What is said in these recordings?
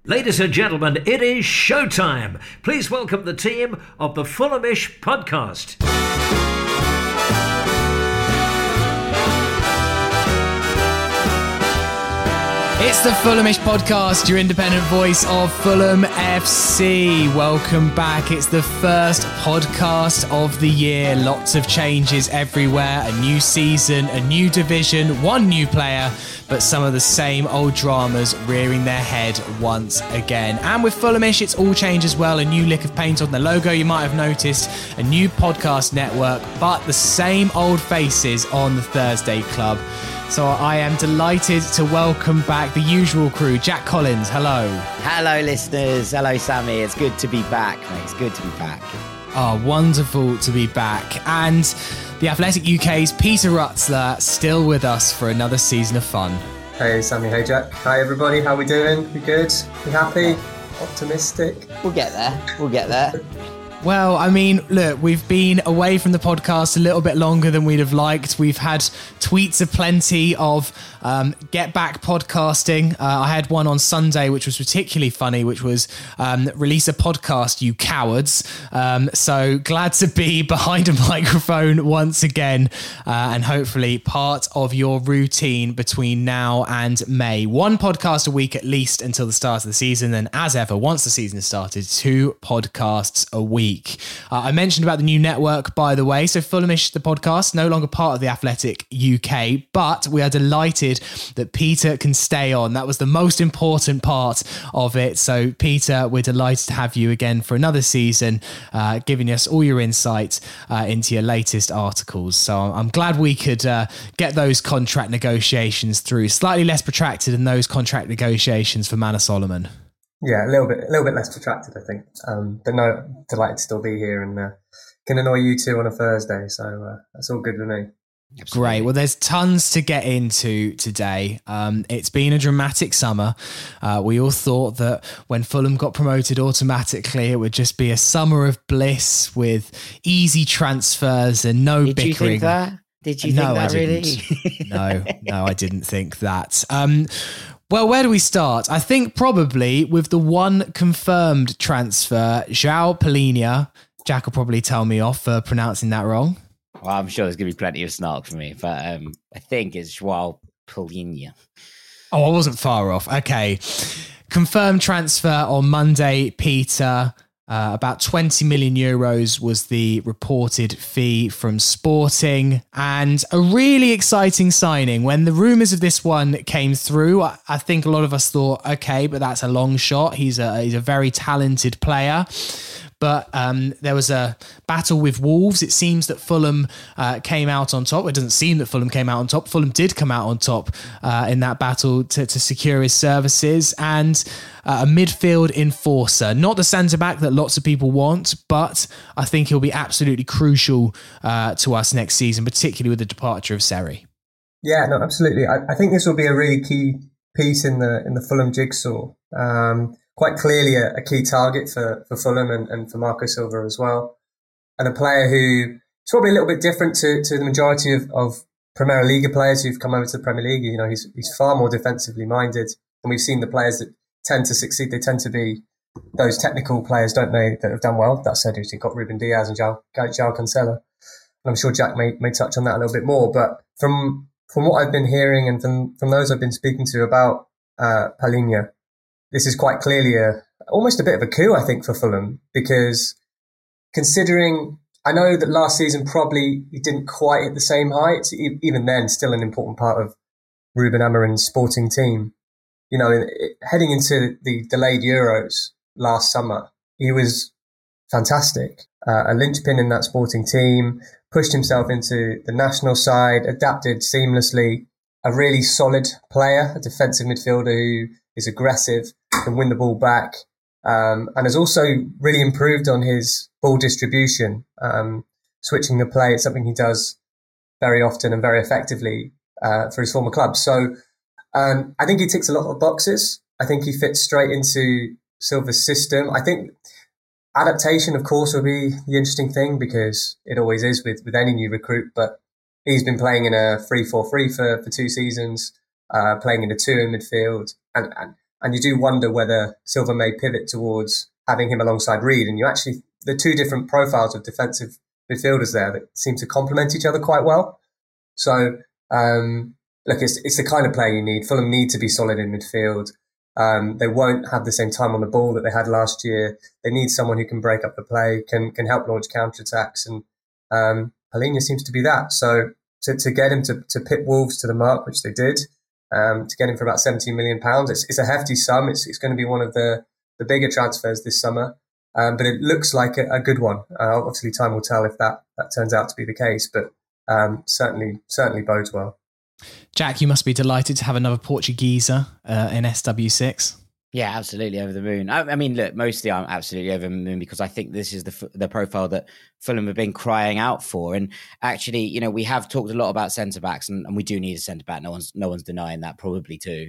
Ladies and gentlemen, it is showtime. Please welcome the team of the Fulhamish podcast. It's the Fulhamish podcast, your independent voice of Fulham FC. Welcome back. It's the first podcast of the year. Lots of changes everywhere. A new season, a new division, one new player, but some of the same old dramas rearing their head once again. And with Fulhamish, it's all changed as well. A new lick of paint on the logo, you might have noticed. A new podcast network, but the same old faces on the Thursday Club. So I am delighted to welcome back the usual crew. Jack Collins, hello. Hello, listeners. Hello, Sammy. It's good to be back, mate. It's good to be back. Oh, wonderful to be back. And the Athletic UK's Peter Rutzler still with us for another season of fun. Hey, Sammy. Hey, Jack. Hi, everybody. How we doing? We good? We happy? Optimistic? We'll get there. We'll get there. Well, I mean, look, we've been away from the podcast a little bit longer than we'd have liked. We've had tweets aplenty of get back podcasting. I had one on Sunday, which was particularly funny, which was release a podcast, you cowards. So glad to be behind a microphone once again, and hopefully part of your routine between now and May. One podcast a week at least until the start of the season. And as ever, once the season has started, 2 podcasts a week. I mentioned about the new network, by the way. So Fulhamish, the podcast, no longer part of the Athletic UK, but we are delighted that Peter can stay on. That was the most important part of it. So Peter, we're delighted to have you again for another season, giving us all your insight into your latest articles. So I'm glad we could get those contract negotiations through. Slightly less protracted than those contract negotiations for Manor Solomon. Yeah, a little bit less protracted, I think. But no, delighted to still be here and can annoy you two on a Thursday. So that's all good with me. Absolutely. Great. Well, there's tons to get into today. It's been a dramatic summer. We all thought that when Fulham got promoted automatically, it would just be a summer of bliss with easy transfers and no Did bickering. you think that? Did you think that really? No, I didn't think that. Well, where do we start? I think probably with the one confirmed transfer, João Palhinha. Jack will probably tell me off for pronouncing that wrong. Well, I'm sure there's going to be plenty of snark for me, but I think it's João Palhinha. Oh, I wasn't far off. Okay. Confirmed transfer on Monday, Peter. About 20 million euros was the reported fee from Sporting, and a really exciting signing. When the rumours of this one came through, I think a lot of us thought, okay, but that's a long shot. He's a very talented player. But there was a battle with Wolves. It seems that Fulham came out on top. It doesn't seem that Fulham came out on top. Fulham did come out on top in that battle to secure his services. And a midfield enforcer. Not the centre-back that lots of people want, but I think he'll be absolutely crucial to us next season, particularly with the departure of Seri. Yeah, no, absolutely. I think this will be a really key piece in the Fulham jigsaw. Quite clearly a key target for Fulham and for Marco Silva as well. And a player who is probably a little bit different to the majority of Premier League players who've come over to the Premier League. You know, he's far more defensively minded. And we've seen the players that tend to succeed. They tend to be those technical players, don't they, that have done well. That said, you've got Ruben Diaz and João Cancelo. And I'm sure Jack may touch on that a little bit more. But from what I've been hearing and from those I've been speaking to about Palhinha, this is quite clearly almost a bit of a coup, I think, for Fulham, because considering, I know that last season probably he didn't quite hit the same heights, even then still an important part of Ruben Amorim's Sporting team. You know, heading into the delayed Euros last summer, he was fantastic. A linchpin in that Sporting team, pushed himself into the national side, adapted seamlessly, a really solid player, a defensive midfielder who is aggressive, can win the ball back, and has also really improved on his ball distribution, switching the play. It's something he does very often and very effectively for his former club. So I think he ticks a lot of boxes. I think he fits straight into Silva's system. I think adaptation, of course, will be the interesting thing, because it always is with any new recruit. But he's been playing in a 3-4-3 for 2 seasons, playing in a 2 in midfield, and And you do wonder whether Silva may pivot towards having him alongside Reed. And the two different profiles of defensive midfielders there that seem to complement each other quite well. So, look, it's the kind of player you need. Fulham need to be solid in midfield. They won't have the same time on the ball that they had last year. They need someone who can break up the play, can help launch counterattacks, and Palhinha seems to be that. So to get him to pit Wolves to the mark, which they did, to get him for about £17 million, it's a hefty sum. It's going to be one of the bigger transfers this summer, but it looks like a good one. Obviously, time will tell if that turns out to be the case, but certainly bodes well. Jack, you must be delighted to have another Portugueser in SW6. Yeah, absolutely over the moon. I mean, look, mostly I'm absolutely over the moon because I think this is the profile that Fulham have been crying out for. And actually, you know, we have talked a lot about centre-backs and we do need a centre-back. No one's denying that, probably too.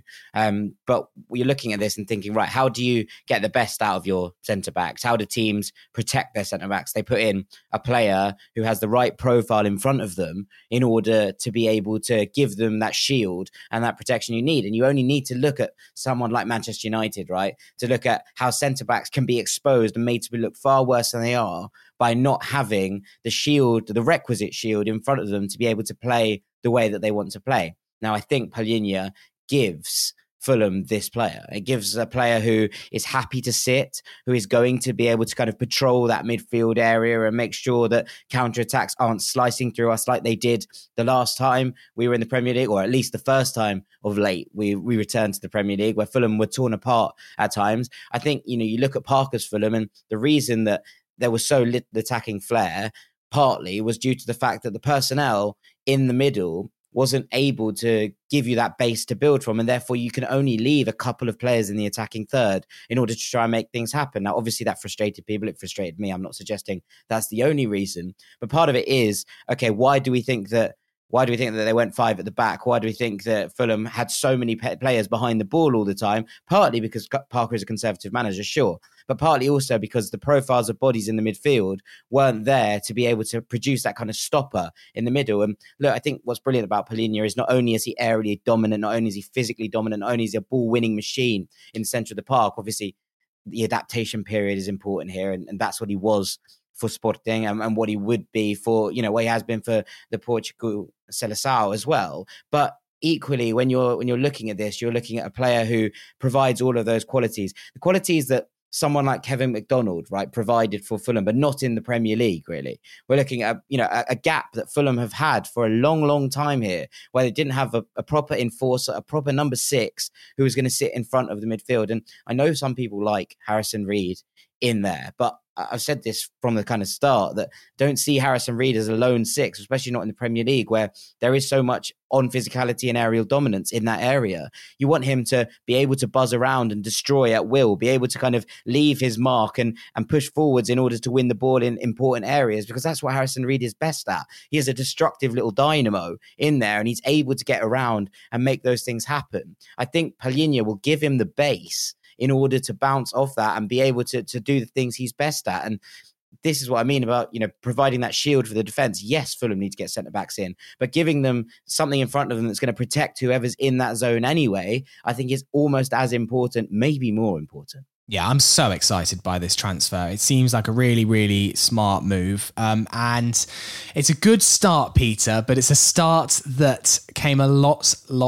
But you're looking at this and thinking, right, how do you get the best out of your centre-backs? How do teams protect their centre-backs? They put in a player who has the right profile in front of them in order to be able to give them that shield and that protection you need. And you only need to look at someone like Manchester United, right, to look at how centre-backs can be exposed and made to look far worse than they are by not having the shield, the requisite shield in front of them to be able to play the way that they want to play. Now, I think Palhinha gives Fulham this player. It gives a player who is happy to sit, who is going to be able to kind of patrol that midfield area and make sure that counterattacks aren't slicing through us like they did the last time we were in the Premier League, or at least the first time of late we returned to the Premier League, where Fulham were torn apart at times. I think, you know, you look at Parker's Fulham, and the reason that there was so little attacking flair partly was due to the fact that the personnel in the middle wasn't able to give you that base to build from, and therefore you can only leave a couple of players in the attacking third in order to try and make things happen. Now, obviously that frustrated people. It frustrated me. I'm not suggesting that's the only reason, but part of it is, okay, why do we think that they went five at the back? Why do we think that Fulham had so many players behind the ball all the time? Partly because Parker is a conservative manager, sure, but partly also because the profiles of bodies in the midfield weren't there to be able to produce that kind of stopper in the middle. And look, I think what's brilliant about Palhinha is not only is he aerially dominant, not only is he physically dominant, not only is he a ball-winning machine in the centre of the park. Obviously, the adaptation period is important here, and that's what he was for Sporting and what he would be for, you know, what he has been for the Portugal Seleção as well. But equally, when you're looking at this, you're looking at a player who provides all of those qualities, the qualities that someone like Kevin McDonald, right, provided for Fulham, but not in the Premier League, really. We're looking at, you know, a gap that Fulham have had for a long, long time here, where they didn't have a proper enforcer, a proper number 6 who was going to sit in front of the midfield. And I know some people like Harrison Reed in there, but I've said this from the kind of start, that don't see Harrison Reed as a lone 6, especially not in the Premier League, where there is so much on physicality and aerial dominance in that area. You want him to be able to buzz around and destroy at will, be able to kind of leave his mark and push forwards in order to win the ball in important areas, because that's what Harrison Reed is best at. He is a destructive little dynamo in there, and he's able to get around and make those things happen. I think Palhinha will give him the base in order to bounce off that and be able to do the things he's best at. And this is what I mean about, you know, providing that shield for the defence. Yes, Fulham need to get centre-backs in, but giving them something in front of them that's going to protect whoever's in that zone anyway, I think is almost as important, maybe more important. Yeah, I'm so excited by this transfer. It seems like a really, really smart move. And it's a good start, Peter, but it's a start that came a lot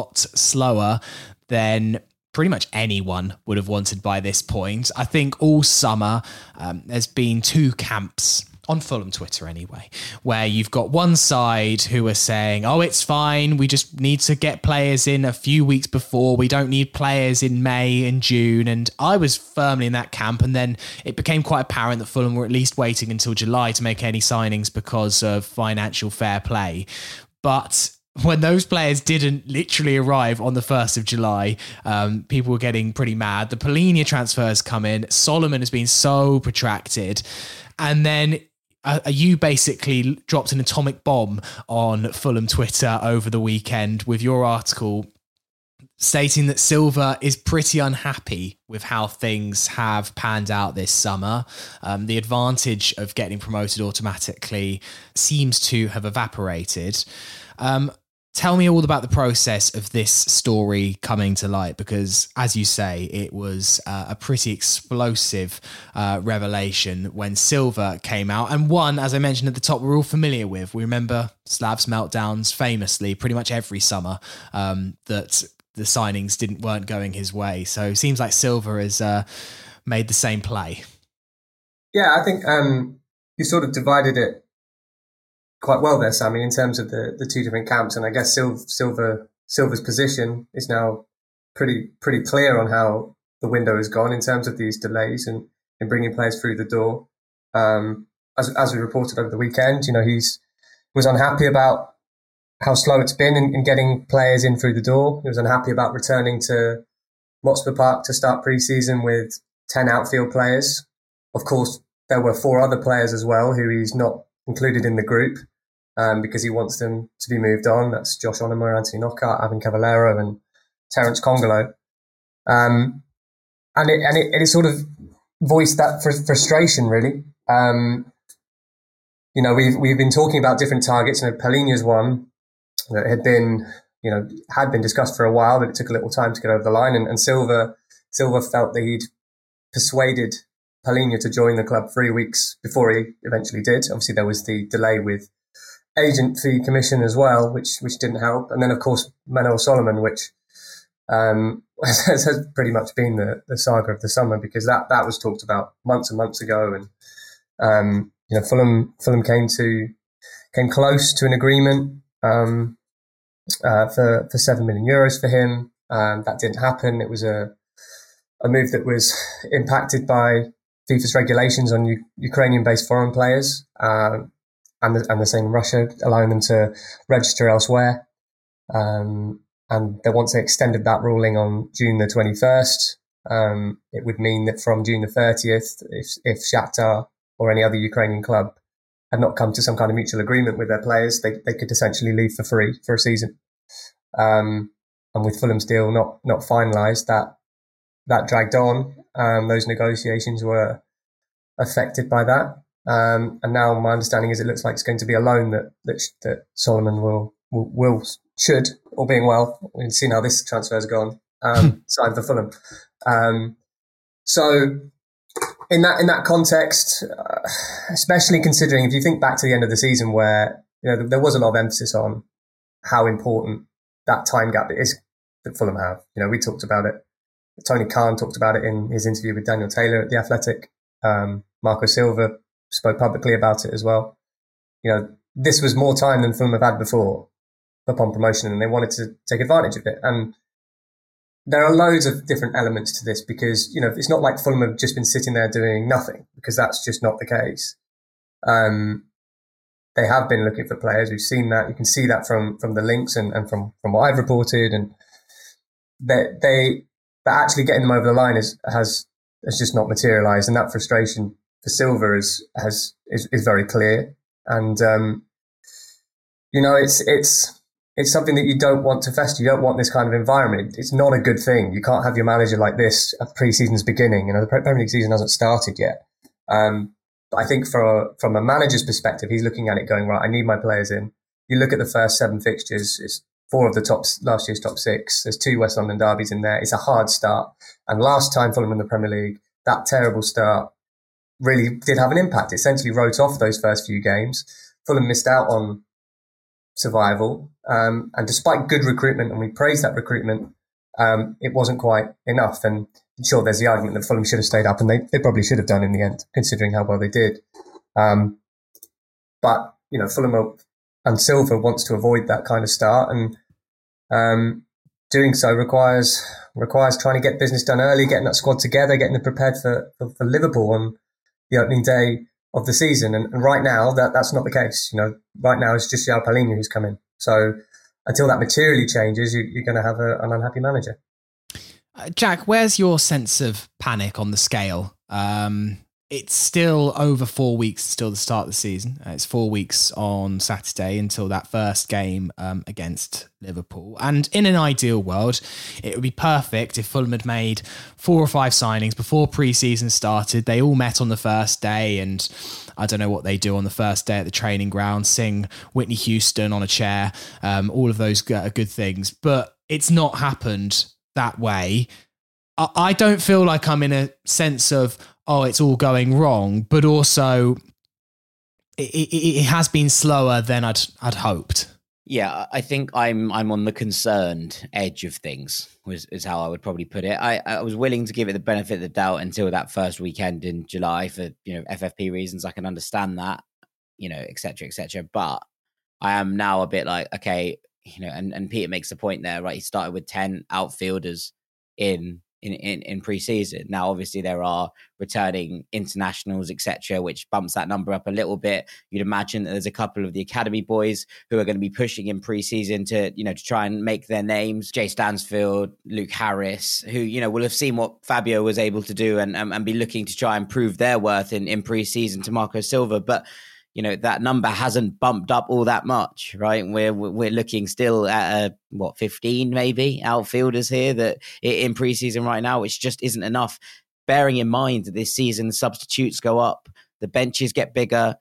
slower than pretty much anyone would have wanted by this point. I think all summer there's been two camps, on Fulham Twitter anyway, where you've got one side who are saying, oh, it's fine, we just need to get players in a few weeks before, we don't need players in May and June. And I was firmly in that camp, and then it became quite apparent that Fulham were at least waiting until July to make any signings because of financial fair play. But when those players didn't literally arrive on the 1st of July, people were getting pretty mad. The Palhinha transfers come in. Solomon has been so protracted. And then you basically dropped an atomic bomb on Fulham Twitter over the weekend with your article stating that Silva is pretty unhappy with how things have panned out this summer. The advantage of getting promoted automatically seems to have evaporated. Tell me all about the process of this story coming to light, because as you say, it was a pretty explosive revelation when Silva came out, and one, as I mentioned at the top, we're all familiar with. We remember Slav's meltdowns famously pretty much every summer, that the signings weren't going his way. So it seems like Silva has made the same play. Yeah, I think you sort of divided it quite well there, Sammy, in terms of the two different camps. And I guess Silva's position is now pretty clear on how the window has gone in terms of these delays and in bringing players through the door. As we reported over the weekend, he was unhappy about how slow it's been in getting players in through the door. He was unhappy about returning to Motspur Park to start pre-season with 10 outfield players. Of course, there were 4 other players as well who he's not included in the group, because he wants them to be moved on. That's Josh Onomah, Anthony Knockaert, Ivan Cavallero, and Terence Congolo. And it sort of voiced that frustration, really. We've been talking about different targets, and Palhinha's one that had been discussed for a while, but it took a little time to get over the line. And Silva felt that he'd persuaded Palhinha to join the club 3 weeks before he eventually did. Obviously, there was the delay with agent fee commission as well, which didn't help. And then, of course, Manuel Solomon, which has pretty much been the saga of the summer, because that was talked about months and months ago. And, Fulham came close to an agreement for €7 million for him. That didn't happen. It was a move that was impacted by FIFA's regulations on Ukrainian-based foreign players, and the same in Russia, allowing them to register elsewhere. And then once they extended that ruling on June the 21st, it would mean that from June the 30th, if Shakhtar or any other Ukrainian club had not come to some kind of mutual agreement with their players, they could essentially leave for free for a season. And with Fulham's deal not finalised, that dragged on. Those negotiations were affected by that. And now my understanding is it looks like it's going to be a loan that Solomon should, all being well, we've seen how this transfer has gone, signed for Fulham. So in that context, especially considering, if you think back to the end of the season where there was a lot of emphasis on how important that time gap is that Fulham have. We talked about it. Tony Khan talked about it in his interview with Daniel Taylor at The Athletic. Marco Silva spoke publicly about it as well. This was more time than Fulham have had before upon promotion, and they wanted to take advantage of it. And there are loads of different elements to this, because, it's not like Fulham have just been sitting there doing nothing, because that's just not the case. They have been looking for players. We've seen that. You can see that from the links and from what I've reported, and but actually getting them over the line has just not materialised, and that frustration for Silva is very clear. And it's something that you don't want to fester. You don't want this kind of environment. It's not a good thing. You can't have your manager like this at pre-season's beginning. The Premier League season hasn't started yet. But I think from a manager's perspective, he's looking at it going, right, I need my players in. You look at the first 7 fixtures, it's 4 of the last year's top 6. There's 2 West London derbies in there. It's a hard start. And last time Fulham in the Premier League, that terrible start really did have an impact. It essentially wrote off those first few games. Fulham missed out on survival. And despite good recruitment, and we praise that recruitment, it wasn't quite enough. And sure, there's the argument that Fulham should have stayed up, and they probably should have done in the end, considering how well they did. But, Fulham and Silva wants to avoid that kind of start, and doing so requires trying to get business done early, getting that squad together, getting them prepared for Liverpool on the opening day of the season. And right now, that's not the case. Right now it's just João Palhinha who's come in. So until that materially changes, you're going to have an unhappy manager. Jack, where's your sense of panic on the scale? it's still over 4 weeks until the start of the season. It's 4 weeks on Saturday until that first game against Liverpool. And in an ideal world, it would be perfect if Fulham had made 4 or 5 signings before pre-season started. They all met on the first day, and I don't know what they do on the first day at the training ground, sing Whitney Houston on a chair, all of those are good things. But it's not happened that way. I don't feel like I'm in a sense of, oh, it's all going wrong, but also it has been slower than I'd hoped. Yeah, I think I'm on the concerned edge of things, is how I would probably put it. I was willing to give it the benefit of the doubt until that first weekend in July for, FFP reasons. I can understand that, et cetera, et cetera. But I am now a bit like, okay, and Peter makes the point there, right? He started with 10 outfielders in pre-season. Now, obviously, there are returning internationals, etc., which bumps that number up a little bit. You'd imagine that there's a couple of the academy boys who are going to be pushing in pre-season to try and make their names. Jay Stansfield, Luke Harris, who will have seen what Fabio was able to do and be looking to try and prove their worth in pre-season to Marco Silva, but. That number hasn't bumped up all that much, right? We're looking still at 15 maybe outfielders here that in preseason right now, which just isn't enough. Bearing in mind that this season substitutes go up, the benches get bigger.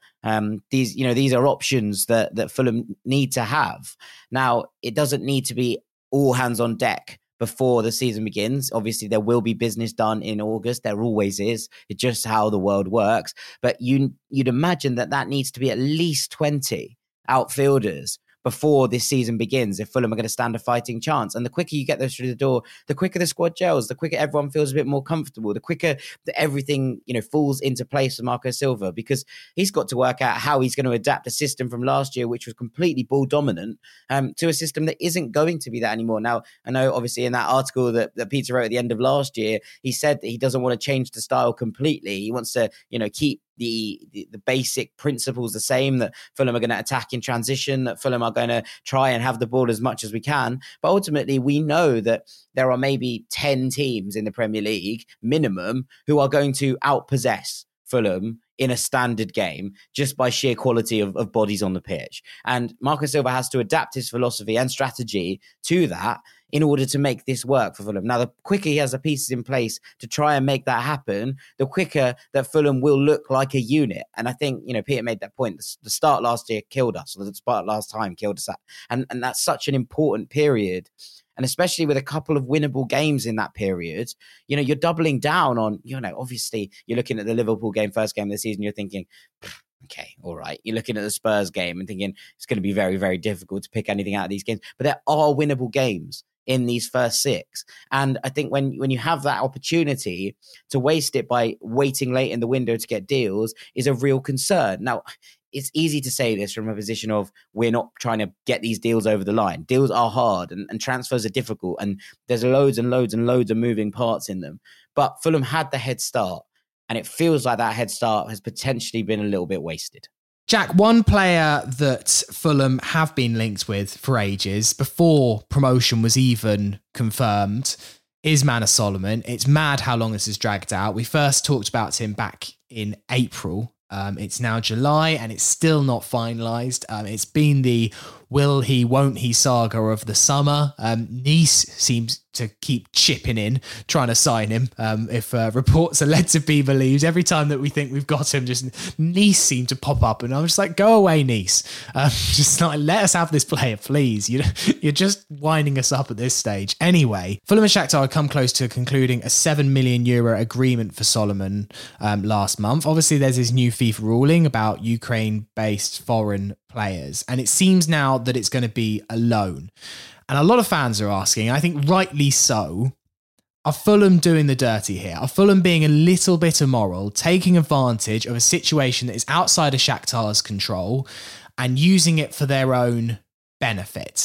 These are options that Fulham need to have. Now, it doesn't need to be all hands on deck before the season begins. Obviously, there will be business done in August. There always is. It's just how the world works. But you'd imagine that needs to be at least 20 outfielders before this season begins if Fulham are going to stand a fighting chance. And the quicker you get those through the door, the quicker the squad gels, the quicker everyone feels a bit more comfortable, the quicker that everything falls into place for Marco Silva, because he's got to work out how he's going to adapt a system from last year, which was completely ball dominant, to a system that isn't going to be that anymore. Now, I know obviously in that article that Peter wrote at the end of last year, he said that he doesn't want to change the style completely. He wants to, keep the basic principles the same, that Fulham are going to attack in transition, that Fulham are going to try and have the ball as much as we can. But ultimately, we know that there are maybe 10 teams in the Premier League minimum who are going to outpossess Fulham in a standard game just by sheer quality of bodies on the pitch. And Marco Silva has to adapt his philosophy and strategy to that in order to make this work for Fulham. Now, the quicker he has the pieces in place to try and make that happen, the quicker that Fulham will look like a unit. And I think, Peter made that point. The start last year killed us, or the start last time killed us. And that's such an important period. And especially with a couple of winnable games in that period, you're doubling down on, obviously you're looking at the Liverpool game, first game of the season, you're thinking, okay, all right. You're looking at the Spurs game and thinking it's going to be very, very difficult to pick anything out of these games. But there are winnable games in these first 6. And I think when you have that opportunity to waste it by waiting late in the window to get deals is a real concern. Now, it's easy to say this from a position of we're not trying to get these deals over the line. Deals are hard and transfers are difficult, and there's loads and loads and loads of moving parts in them. But Fulham had the head start, and it feels like that head start has potentially been a little bit wasted. Jack, one player that Fulham have been linked with for ages, before promotion was even confirmed, is Manor Solomon. It's mad how long this has dragged out. We first talked about him back in April. It's now July and it's still not finalised. It's been the will he, won't he saga of the summer. Nice seems to keep chipping in, trying to sign him. If reports are led to be believed, every time that we think we've got him, just Nice seem to pop up, and I'm just like, go away, Nice. Just like, let us have this player, please. You're just winding us up at this stage. Anyway, Fulham and Shakhtar come close to concluding a €7 million agreement for Solomon last month. Obviously, there's this new FIFA ruling about Ukraine-based foreign players, and it seems now that it's going to be a loan. And a lot of fans are asking, I think rightly so, are Fulham doing the dirty here? Are Fulham being a little bit immoral, taking advantage of a situation that is outside of Shakhtar's control and using it for their own benefit?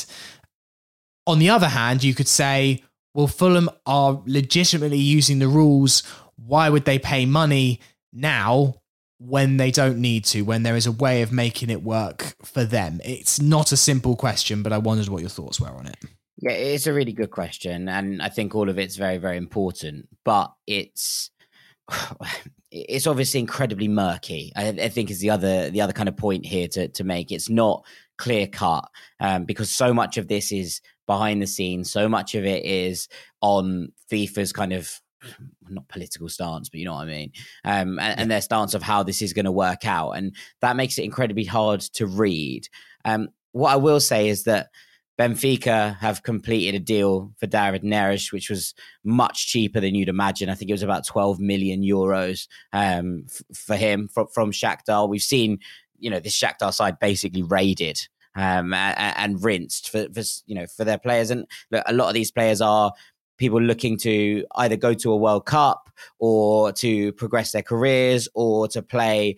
On the other hand, you could say, well, Fulham are legitimately using the rules. Why would they pay money now when they don't need to, when there is a way of making it work for them? It's not a simple question, but I wondered what your thoughts were on it. Yeah, it's a really good question, and I think all of it's very, very important. But it's it's obviously incredibly murky. I think is the other kind of point here to make. It's not clear cut because so much of this is behind the scenes. So much of it is on FIFA's kind of not political stance, but you know what I mean, and their stance of how this is going to work out, and that makes it incredibly hard to read. What I will say is that Benfica have completed a deal for David Neres, which was much cheaper than you'd imagine. I think it was about 12 million euros for him from Shakhtar. We've seen, this Shakhtar side basically raided and rinsed for their players. And look, a lot of these players are people looking to either go to a World Cup or to progress their careers or to play,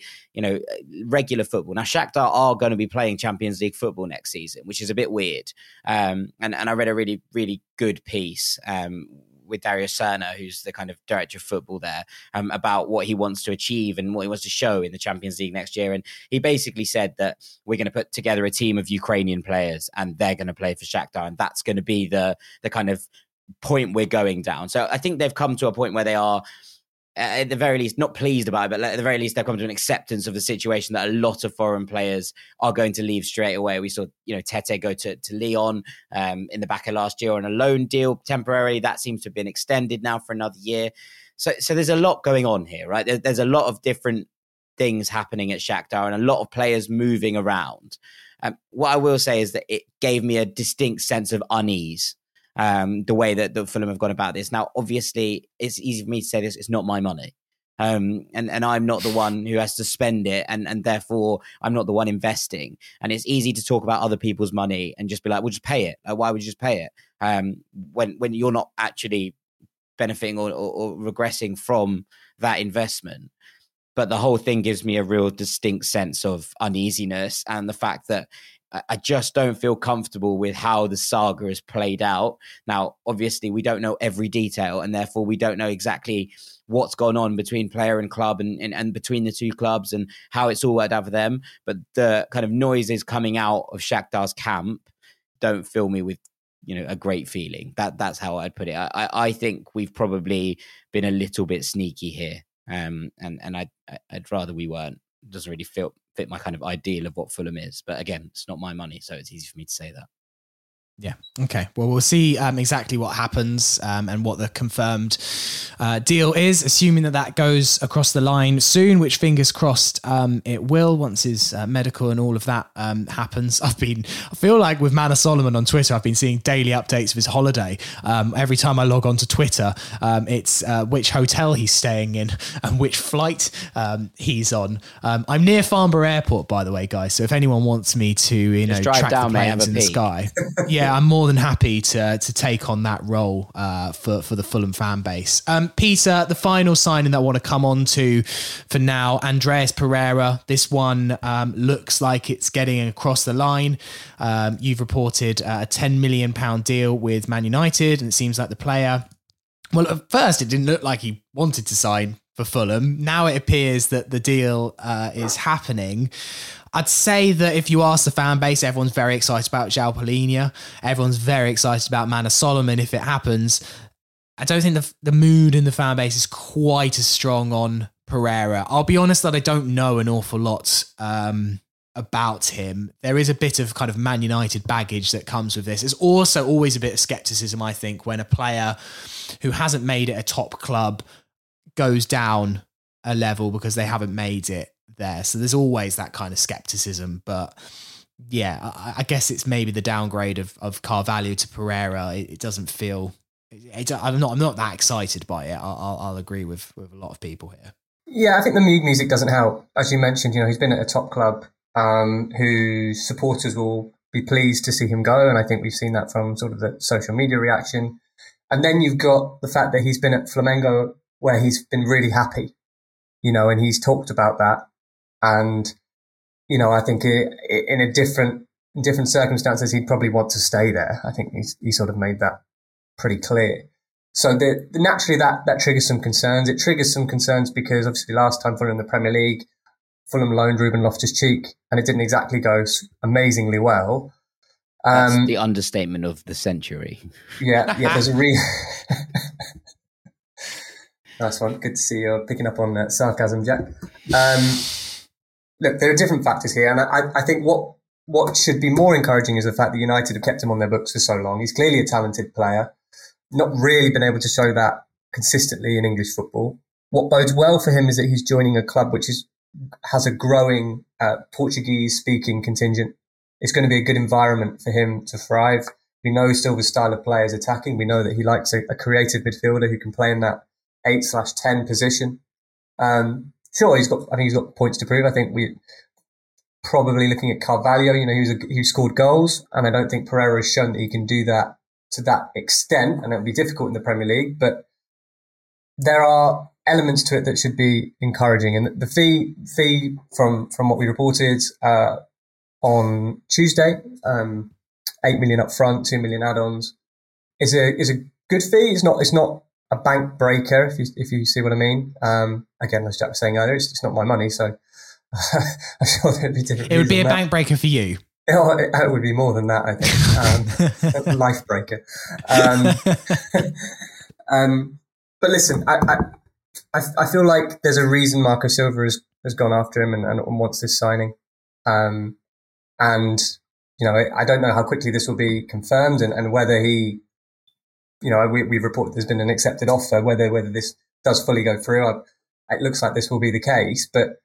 regular football. Now, Shakhtar are going to be playing Champions League football next season, which is a bit weird. And I read a really, really good piece with Dario Serna, who's the kind of director of football there, about what he wants to achieve and what he wants to show in the Champions League next year. And he basically said that we're going to put together a team of Ukrainian players and they're going to play for Shakhtar. And that's going to be the kind of point we're going down. So I think they've come to a point where they are, at the very least, not pleased about it, but at the very least, they've come to an acceptance of the situation that a lot of foreign players are going to leave straight away. We saw, Tete go to Lyon in the back of last year on a loan deal temporarily. That seems to have been extended now for another year. So there's a lot going on here, right? There's a lot of different things happening at Shakhtar and a lot of players moving around. What I will say is that it gave me a distinct sense of unease. The way that the Fulham have gone about this. Now, obviously, it's easy for me to say this, it's not my money. And I'm not the one who has to spend it, and therefore I'm not the one investing. And it's easy to talk about other people's money and just be like, we'll just pay it. Like, why would you just pay it? When you're not actually benefiting or regressing from that investment. But the whole thing gives me a real distinct sense of uneasiness and the fact that I just don't feel comfortable with how the saga has played out. Now, obviously, we don't know every detail, and therefore we don't know exactly what's gone on between player and club and between the two clubs and how it's all worked out for them. But the kind of noises coming out of Shakhtar's camp don't fill me with, a great feeling. That's how I'd put it. I think we've probably been a little bit sneaky here, and I'd rather we weren't. It doesn't really fit my kind of ideal of what Fulham is. But again, it's not my money, so it's easy for me to say that. Yeah. Okay. Well, we'll see exactly what happens and what the confirmed deal is, assuming that goes across the line soon, which fingers crossed it will once his medical and all of that happens. I feel like with Manor Solomon on Twitter, I've been seeing daily updates of his holiday. Every time I log on to Twitter, it's which hotel he's staying in and which flight he's on. I'm near Farnborough Airport, by the way, guys. So if anyone wants me to, just drive track down, the planes in the sky, yeah, I'm more than happy to take on that role for the Fulham fan base. Peter, the final signing that I want to come on to for now, Andreas Pereira. This one looks like it's getting across the line. You've reported a £10 million deal with Man United, and it seems like the player, well, at first it didn't look like he wanted to sign for Fulham. Now it appears that the deal is happening. I'd say that if you ask the fan base, everyone's very excited about João Palhinha. Everyone's very excited about Manor Solomon if it happens. I don't think the mood in the fan base is quite as strong on Pereira. I'll be honest that I don't know an awful lot about him. There is a bit of kind of Man United baggage that comes with this. There's also always a bit of skepticism, I think, when a player who hasn't made it a top club goes down a level because they haven't made it there. So there's always that kind of skepticism. But yeah, I guess it's maybe the downgrade of Carvalho to Pereira. It doesn't feel... I'm not that excited by it. I'll agree with a lot of people here. Yeah, I think the mood music doesn't help. As you mentioned, he's been at a top club whose supporters will be pleased to see him go. And I think we've seen that from sort of the social media reaction. And then you've got the fact that he's been at Flamengo where he's been really happy, and he's talked about that. And, I think in different circumstances, he'd probably want to stay there. I think he sort of made that pretty clear. So naturally that triggers some concerns. It triggers some concerns because obviously last time Fulham in the Premier League, Fulham loaned Ruben Loftus-Cheek and it didn't exactly go amazingly well. That's the understatement of the century. Yeah, there's a Nice one. Good to see you're picking up on sarcasm, Jack. Look, there are different factors here, and I think what should be more encouraging is the fact that United have kept him on their books for so long. He's clearly a talented player, not really been able to show that consistently in English football. What bodes well for him is that he's joining a club which has a growing Portuguese-speaking contingent. It's going to be a good environment for him to thrive. We know Silva's style of play is attacking. We know that he likes a creative midfielder who can play in that 8/10 position. Sure, I think he's got points to prove. I think we're probably looking at Carvalho. He scored goals, and I don't think Pereira has shown that he can do that to that extent, and it would be difficult in the Premier League. But there are elements to it that should be encouraging, and the fee from what we reported on Tuesday, 8 million up front, 2 million add-ons, is a good fee. It's not a bank breaker, if you see what I mean. Again, as Jack was saying earlier, it's not my money, so I'm sure there'd be different. It would be a bank breaker for you. It would be more than that, I think. A life breaker. But listen, I feel like there's a reason Marco Silva has gone after him and wants this signing. And I don't know how quickly this will be confirmed and whether he. We've reported there's been an accepted offer. Whether this does fully go through, it looks like this will be the case. But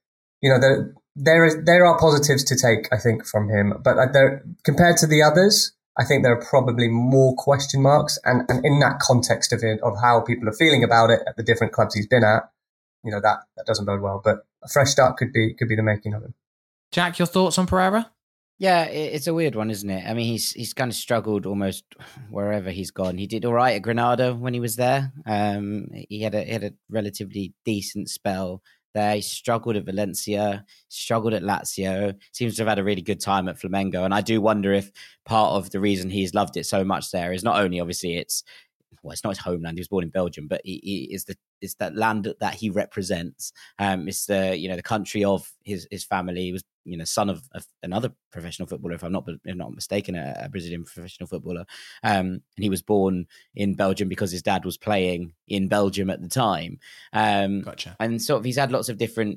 there are positives to take, I think, from him. But compared to the others, I think there are probably more question marks. And in that context of how people are feeling about it at the different clubs he's been at, that doesn't bode well. But a fresh start could be the making of him. Jack, your thoughts on Pereira? Yeah, it's a weird one, isn't it? I mean, he's kind of struggled almost wherever he's gone. He did all right at Granada when he was there. He had a relatively decent spell there. He struggled at Valencia, struggled at Lazio. Seems to have had a really good time at Flamengo. And I do wonder if part of the reason he's loved it so much there is not only obviously it's not his homeland. He was born in Belgium, but it's that land that he represents. It's the country of his family. He was son of another professional footballer, if I'm not mistaken, a Brazilian professional footballer. And he was born in Belgium because his dad was playing in Belgium at the time. Gotcha. And sort of he's had lots of different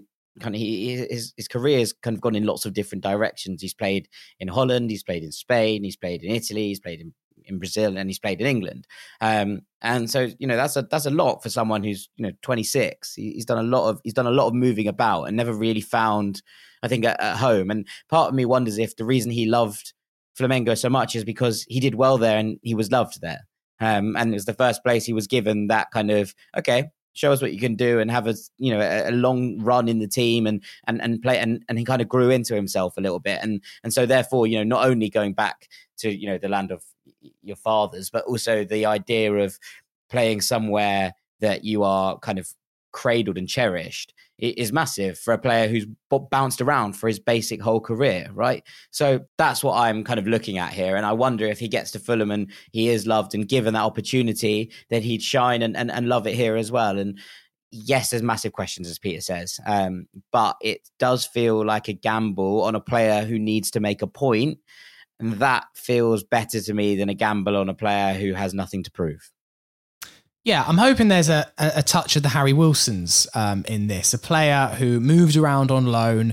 his career has kind of gone in lots of different directions. He's played in Holland, he's played in Spain, he's played in Italy, he's played in Brazil, and he's played in England. And so, that's a lot for someone who's, 26. He's done a lot of moving about and never really found, I think, at home. And part of me wonders if the reason he loved Flamengo so much is because he did well there and he was loved there. And it was the first place he was given that kind of, okay, show us what you can do and have a long run in the team and play. And he kind of grew into himself a little bit. And so therefore, not only going back to, the land of your fathers, but also the idea of playing somewhere that you are kind of cradled and cherished is massive for a player who's bounced around for his basic whole career, right? So that's what I'm kind of looking at here. And I wonder if he gets to Fulham and he is loved and given that opportunity, that he'd shine and love it here as well. And yes, there's massive questions, as Peter says, but it does feel like a gamble on a player who needs to make a point. And that feels better to me than a gamble on a player who has nothing to prove. Yeah, I'm hoping there's a touch of the Harry Wilsons in this, a player who moved around on loan.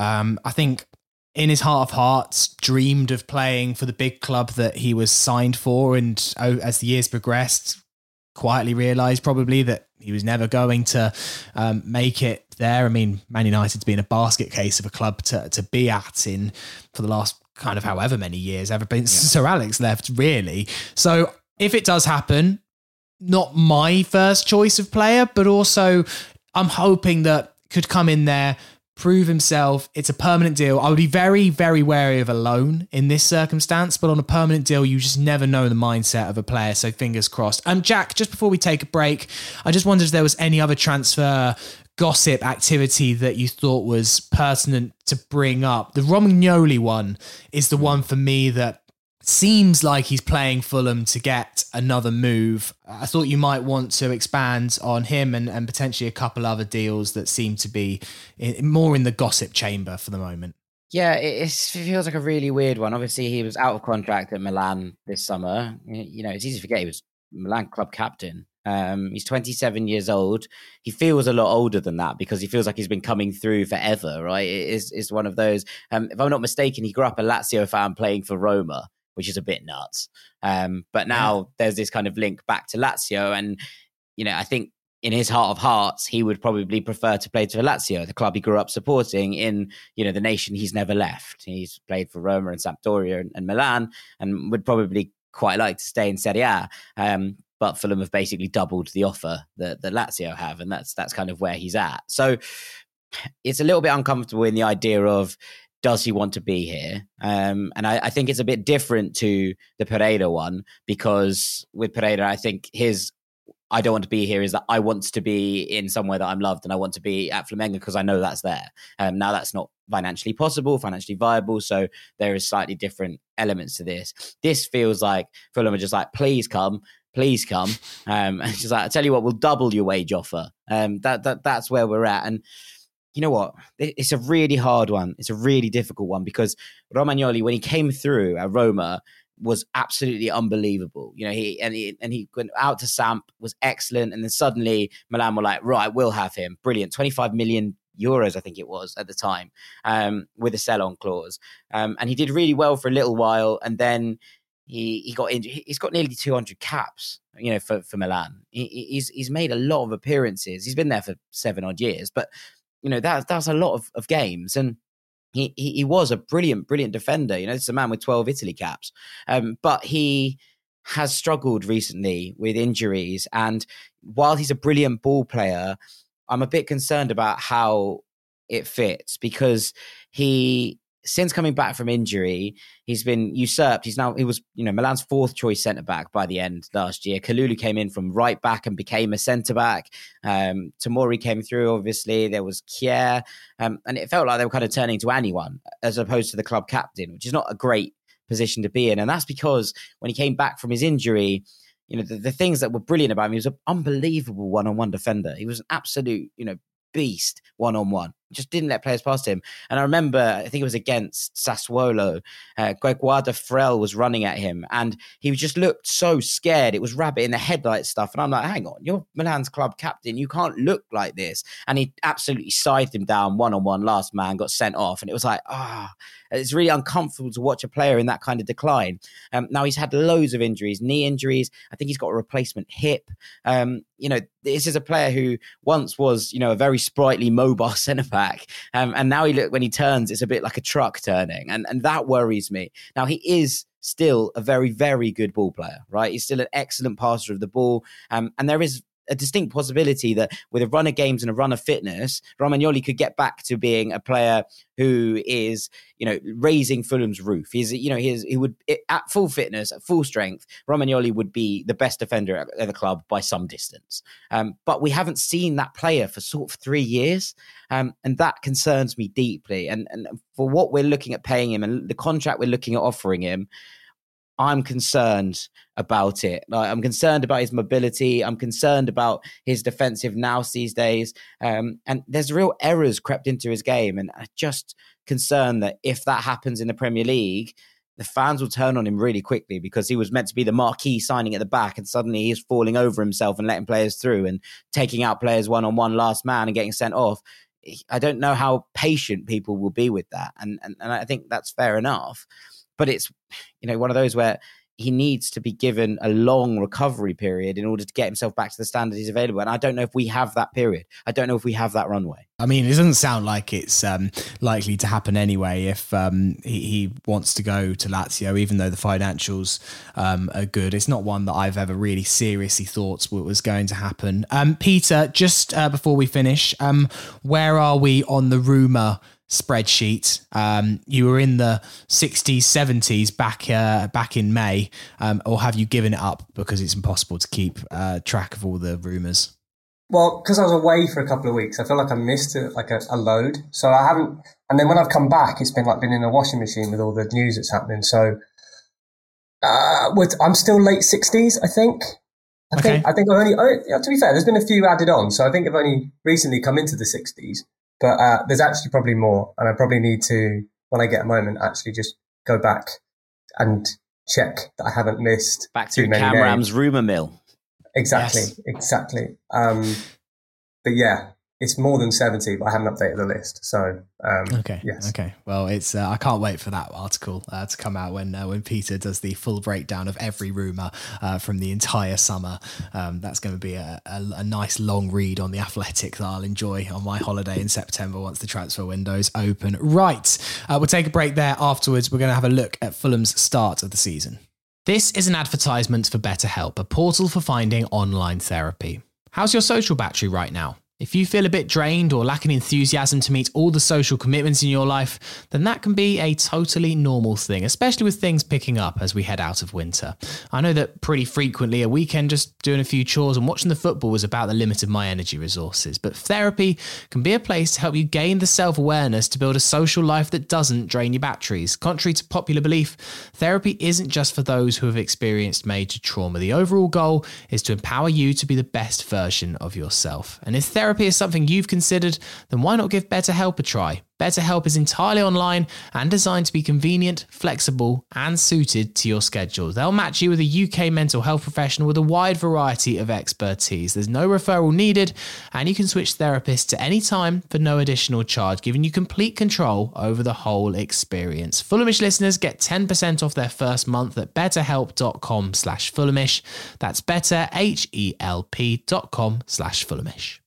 I think in his heart of hearts dreamed of playing for the big club that he was signed for, and as the years progressed, quietly realised probably that he was never going to make it there. I mean, Man United's been a basket case of a club to be at for the last kind of however many years, ever been Sir Alex left, really. So if it does happen, not my first choice of player, but also I'm hoping that could come in there, prove himself. It's a permanent deal. I would be very, very wary of a loan in this circumstance, but on a permanent deal, you just never know the mindset of a player. So fingers crossed. Jack, just before we take a break, I just wondered if there was any other transfer gossip activity that you thought was pertinent to bring up. The Romagnoli one is the one for me that seems like he's playing Fulham to get another move. I thought you might want to expand on him and potentially a couple other deals that seem to be more in the gossip chamber for the moment. Yeah, it feels like a really weird one. Obviously, he was out of contract at Milan this summer. It's easy to forget he was Milan club captain He's 27 years old. He feels a lot older than that because he feels like he's been coming through forever, right? It's one of those. If I'm not mistaken, he grew up a Lazio fan playing for Roma, which is a bit nuts. But now there's this kind of link back to Lazio. And, I think in his heart of hearts, he would probably prefer to play for Lazio, the club he grew up supporting in, the nation he's never left. He's played for Roma and Sampdoria and Milan, and would probably quite like to stay in Serie A. But Fulham have basically doubled the offer that Lazio have, and that's kind of where he's at. So it's a little bit uncomfortable in the idea of, does he want to be here? And I think it's a bit different to the Pereira one, because with Pereira, I think his I don't want to be here is that I want to be in somewhere that I'm loved, and I want to be at Flamengo because I know that's there. Now that's not financially possible, financially viable. So there is slightly different elements to this. This feels like Fulham are just like, please come. And it's just like, I tell you what, we'll double your wage offer. That's where we're at. And you know what? It's a really hard one. It's a really difficult one because Romagnoli, when he came through at Roma, was absolutely unbelievable. He went out to Samp, was excellent, and then suddenly Milan were like, right, we'll have him. Brilliant. 25 million euros, I think it was at the time, with a sell-on clause. And he did really well for a little while, and then he got injured. He's got nearly 200 caps, for Milan. He's made a lot of appearances. He's been there for 7 odd years, but that's a lot of games. And he was a brilliant defender. It's a man with 12 Italy caps. But he has struggled recently with injuries. And while he's a brilliant ball player, I'm a bit concerned about how it fits, because since coming back from injury, he's been usurped. He was Milan's 4th choice centre-back by the end last year. Kalulu came in from right back and became a centre-back. Tomori came through, obviously. There was Kier. And it felt like they were kind of turning to anyone as opposed to the club captain, which is not a great position to be in. And that's because when he came back from his injury, the things that were brilliant about him, he was an unbelievable one-on-one defender. He was an absolute, beast one-on-one. Just didn't let players past him. And I remember, I think it was against Sassuolo, Gueguarda Frel was running at him and he just looked so scared. It was rabbit in the headlight stuff. And I'm like, hang on, you're Milan's club captain. You can't look like this. And he absolutely scythed him down one-on-one, last man, got sent off. And it was like, it's really uncomfortable to watch a player in that kind of decline. Now he's had loads of injuries, knee injuries. I think he's got a replacement hip. This is a player who once was, a very sprightly, mobile centre-back. And now when he turns, it's a bit like a truck turning. And that worries me. Now, he is still a very, very good ball player, right? He's still an excellent passer of the ball. And there is a distinct possibility that with a run of games and a run of fitness, Romagnoli could get back to being a player who is, raising Fulham's roof. He would, at full fitness, at full strength, Romagnoli would be the best defender at the club by some distance. But we haven't seen that player for sort of 3 years. And that concerns me deeply. And for what we're looking at paying him and the contract we're looking at offering him, I'm concerned about it. I'm concerned about his mobility. I'm concerned about his defensive nous these days. And there's real errors crept into his game. And I'm just concerned that if that happens in the Premier League, the fans will turn on him really quickly, because he was meant to be the marquee signing at the back, and suddenly he's falling over himself and letting players through and taking out players one-on-one, last man, and getting sent off. I don't know how patient people will be with that. And I think that's fair enough. But it's, one of those where he needs to be given a long recovery period in order to get himself back to the standard he's available. And I don't know if we have that period. I don't know if we have that runway. I mean, it doesn't sound like it's likely to happen anyway if he wants to go to Lazio, even though the financials are good. It's not one that I've ever really seriously thought was going to happen. Peter, just before we finish, where are we on the rumour spreadsheet? You were in the 60s, 70s back in May, or have you given it up because it's impossible to keep track of all the rumours? Well, because I was away for a couple of weeks, I feel like I missed a load. So I haven't, and then when I've come back, it's been in a washing machine with all the news that's happening. So I'm still late 60s, I think. I think I've only, to be fair, there's been a few added on. So I think I've only recently come into the 60s. But there's actually probably more, and I probably need to, when I get a moment, actually just go back and check that I haven't missed back to too many Camram's names. rumour mill. Exactly, Yes. exactly. But yeah, it's more than 70, but I haven't updated the list. So, Okay. yes. Okay. Well, it's I can't wait for that article to come out when Peter does the full breakdown of every rumor from the entire summer. That's going to be a nice long read on The Athletic that I'll enjoy on my holiday in September once the transfer window's open. Right. We'll take a break there. Afterwards, we're going to have a look at Fulham's start of the season. This is an advertisement for BetterHelp, a portal for finding online therapy. How's your social battery right now? If you feel a bit drained or lacking enthusiasm to meet all the social commitments in your life, then that can be a totally normal thing, especially with things picking up as we head out of winter. I know that pretty frequently a weekend just doing a few chores and watching the football was about the limit of my energy resources, but therapy can be a place to help you gain the self-awareness to build a social life that doesn't drain your batteries. Contrary to popular belief, therapy isn't just for those who have experienced major trauma. The overall goal is to empower you to be the best version of yourself. And if therapy is something you've considered, then why not give BetterHelp a try? BetterHelp is entirely online and designed to be convenient, flexible, and suited to your schedule. They'll match you with a UK mental health professional with a wide variety of expertise. There's no referral needed, and you can switch therapists at any time for no additional charge, giving you complete control over the whole experience. Fulhamish listeners get 10% off their first month at betterhelp.com/Fulhamish. That's betterhelp.com/Fulhamish.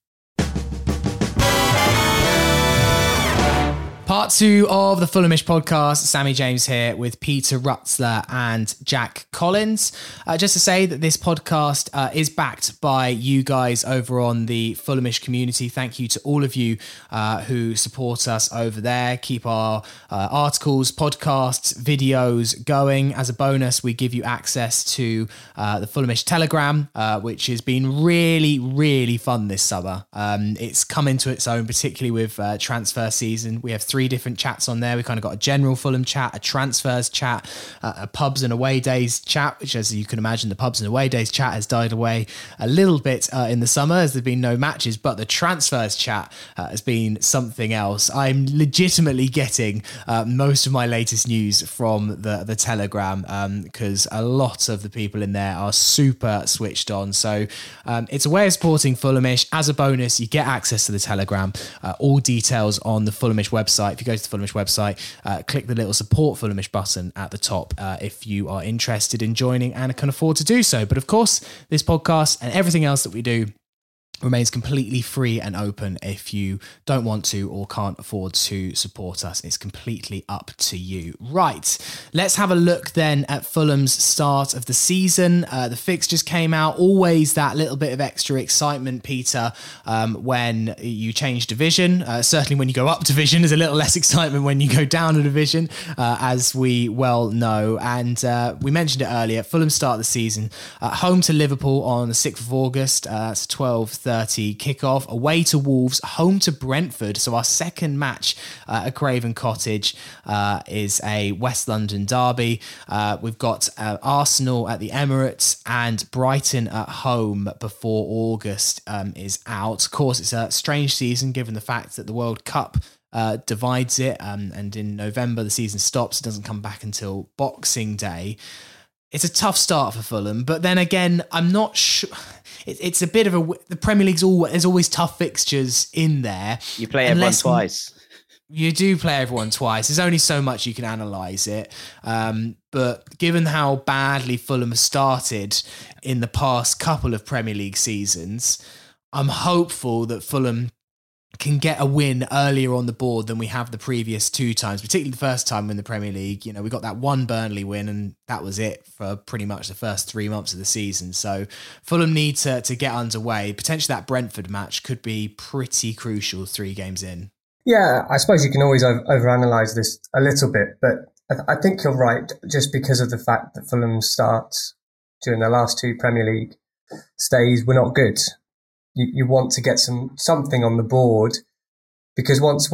Part 2 of the Fulhamish podcast. Sammy James here with Peter Rutzler and Jack Collins. Just to say that this podcast is backed by you guys over on the Fulhamish community. Thank you to all of you who support us over there. Keep our articles, podcasts, videos going. As a bonus, we give you access to the Fulhamish Telegram, which has been really, really fun this summer. It's come into its own, particularly with transfer season. We have 3 different chats on there. We kind of got a general Fulham chat, a transfers chat, a pubs and away days chat, which, as you can imagine, the pubs and away days chat has died away a little bit in the summer as there's been no matches, but the transfers chat has been something else. I'm legitimately getting most of my latest news from the Telegram because a lot of the people in there are super switched on. So it's a way of supporting Fulhamish. As a bonus, you get access to the Telegram. All details on the Fulhamish website. If you go to the Fulhamish website, click the little support Fulhamish button at the top if you are interested in joining and can afford to do so. But of course, this podcast and everything else that we do remains completely free and open. If you don't want to or can't afford to support us, it's completely up to you. Right, let's have a look then at Fulham's start of the season. The fixtures came out. Always that little bit of extra excitement, Peter, when you change division. Certainly when you go up division, there's a little less excitement when you go down a division, as we well know. And we mentioned it earlier, Fulham's start of the season, home to Liverpool on the 6th of August. It's 12:30 kickoff, away to Wolves, home to Brentford. So our second match at Craven Cottage is a West London derby. We've got Arsenal at the Emirates and Brighton at home before August is out. Of course, it's a strange season given the fact that the World Cup divides it, and in November the season stops. It doesn't come back until Boxing Day. It's a tough start for Fulham, but then again, I'm not sure. It's a bit of the Premier League's there's always tough fixtures in there. You play everyone twice. You do play everyone twice. There's only so much you can analyse it. But given how badly Fulham has started in the past couple of Premier League seasons, I'm hopeful that Fulham can get a win earlier on the board than we have the previous 2 times, particularly the first time in the Premier League. You know, we got that one Burnley win and that was it for pretty much the first 3 months of the season. So Fulham need to get underway. Potentially that Brentford match could be pretty crucial 3 games in. Yeah, I suppose you can always overanalyze this a little bit, but I think you're right, just because of the fact that Fulham's starts during the last 2 Premier League stays were not good. You want to get something on the board, because once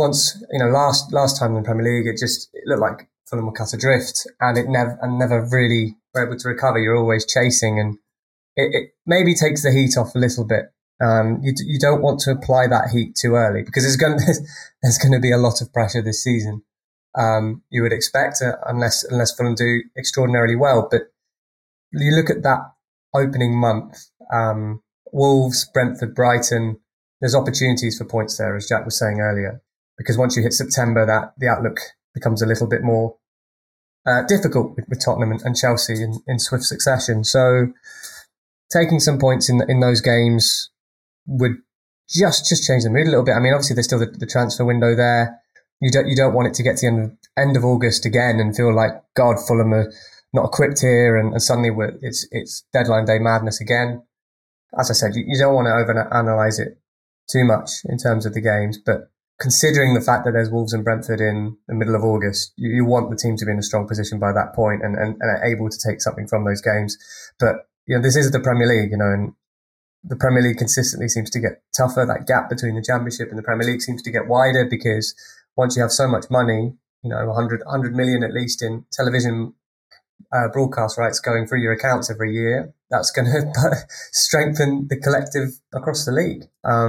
last time in the Premier League it looked like Fulham were cut adrift and it never really were able to recover. You're always chasing, and it maybe takes the heat off a little bit. You don't want to apply that heat too early, because there's going to be a lot of pressure this season. You would expect, unless Fulham do extraordinarily well. But you look at that opening month, Wolves, Brentford, Brighton, there's opportunities for points there, as Jack was saying earlier, because once you hit September, that the outlook becomes a little bit more difficult with Tottenham and Chelsea in swift succession. So taking some points in those games would just change the mood a little bit. I mean, obviously there's still the transfer window there. You don't want it to get to the end of August again and feel like, God, Fulham are not equipped here, and suddenly it's deadline day madness again. As I said, you don't want to overanalyze it too much in terms of the games, but considering the fact that there's Wolves and Brentford in the middle of August, you want the team to be in a strong position by that point and are able to take something from those games. But this is the Premier League, and the Premier League consistently seems to get tougher. That gap between the Championship and the Premier League seems to get wider because once you have so much money, 100 million at least in television broadcast rights going through your accounts every year, that's going to strengthen the collective across the league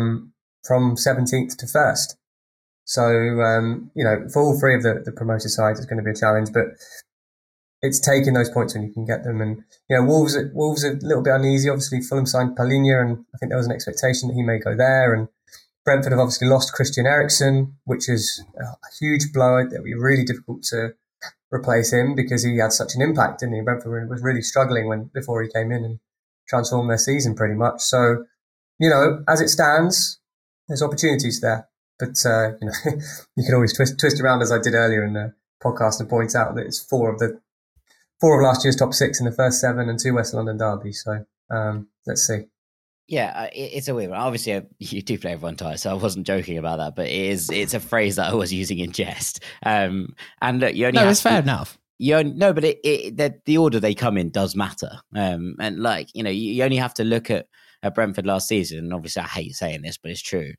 from 17th to 1st. So, for all three of the promoted sides, it's going to be a challenge, but it's taking those points when you can get them. And, Wolves are a little bit uneasy. Obviously, Fulham signed Palhinha, and I think there was an expectation that he may go there. And Brentford have obviously lost Christian Eriksen, which is a huge blow. It would be really difficult to replace him because he had such an impact, didn't he? Brentford was really struggling before he came in and transformed their season pretty much. So, as it stands, there's opportunities there. But, you can always twist around, as I did earlier in the podcast, and point out that it's four of last year's top six in the first 7 and 2 West London derbies. So let's see. Yeah, it's a weird one. Obviously, you do play everyone twice, so I wasn't joking about that. But it's a phrase that I was using in jest. And look, you only it's fair enough. But the order they come in does matter. And you only have to look at Brentford last season, and obviously I hate saying this, but it's true.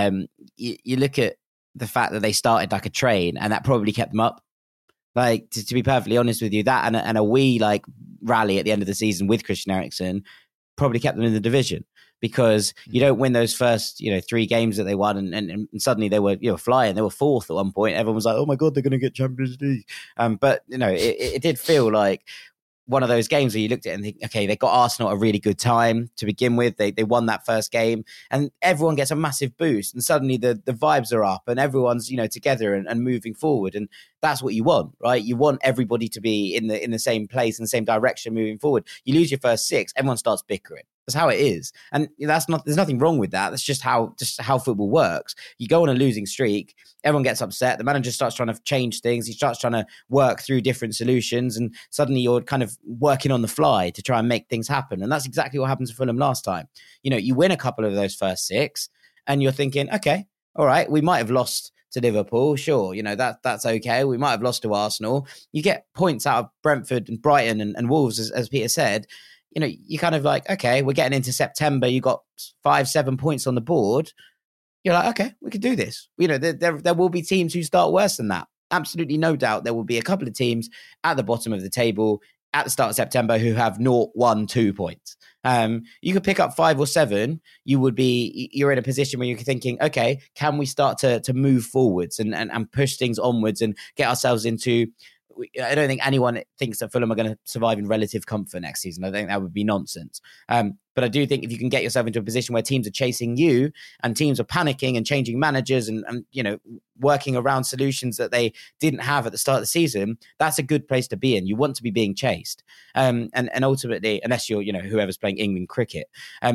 You look at the fact that they started like a train, and that probably kept them up. Like, to be perfectly honest with you, that and a wee rally at the end of the season with Christian Eriksen probably kept them in the division, because you don't win those first 3 games that they won, and suddenly they were flying. They were 4th at one point. Everyone was like, oh my God, they're going to get Champions League. But it did feel like one of those games where you looked at it and think, okay, they got Arsenal at a really good time to begin with. They won that first game, and everyone gets a massive boost, and suddenly the vibes are up, and everyone's together and moving forward, and that's what you want, right? You want everybody to be in the same place, in the same direction, moving forward. You lose your first 6, everyone starts bickering. That's how it is, and there's nothing wrong with that. That's just how football works. You go on a losing streak, everyone gets upset. The manager starts trying to change things. He starts trying to work through different solutions, and suddenly you're kind of working on the fly to try and make things happen. And that's exactly what happened to Fulham last time. You win a couple of those first 6, and you're thinking, okay, all right, we might have lost to Liverpool, sure, that's okay. We might have lost to Arsenal. You get points out of Brentford and Brighton and Wolves, as Peter said. You kind of like, okay, we're getting into September. You got 5-7 points on the board. You're like, okay, we could do this. There will be teams who start worse than that. Absolutely no doubt. There will be a couple of teams at the bottom of the table at the start of September who have 0, 1, 2 points. You could pick up 5 or 7. You're in a position where you're thinking, okay, can we start to move forwards and push things onwards and get ourselves into... I don't think anyone thinks that Fulham are going to survive in relative comfort next season. I think that would be nonsense. But I do think if you can get yourself into a position where teams are chasing you and teams are panicking and changing managers and working around solutions that they didn't have at the start of the season, that's a good place to be in. You want to be being chased. And ultimately, unless you're, whoever's playing England cricket,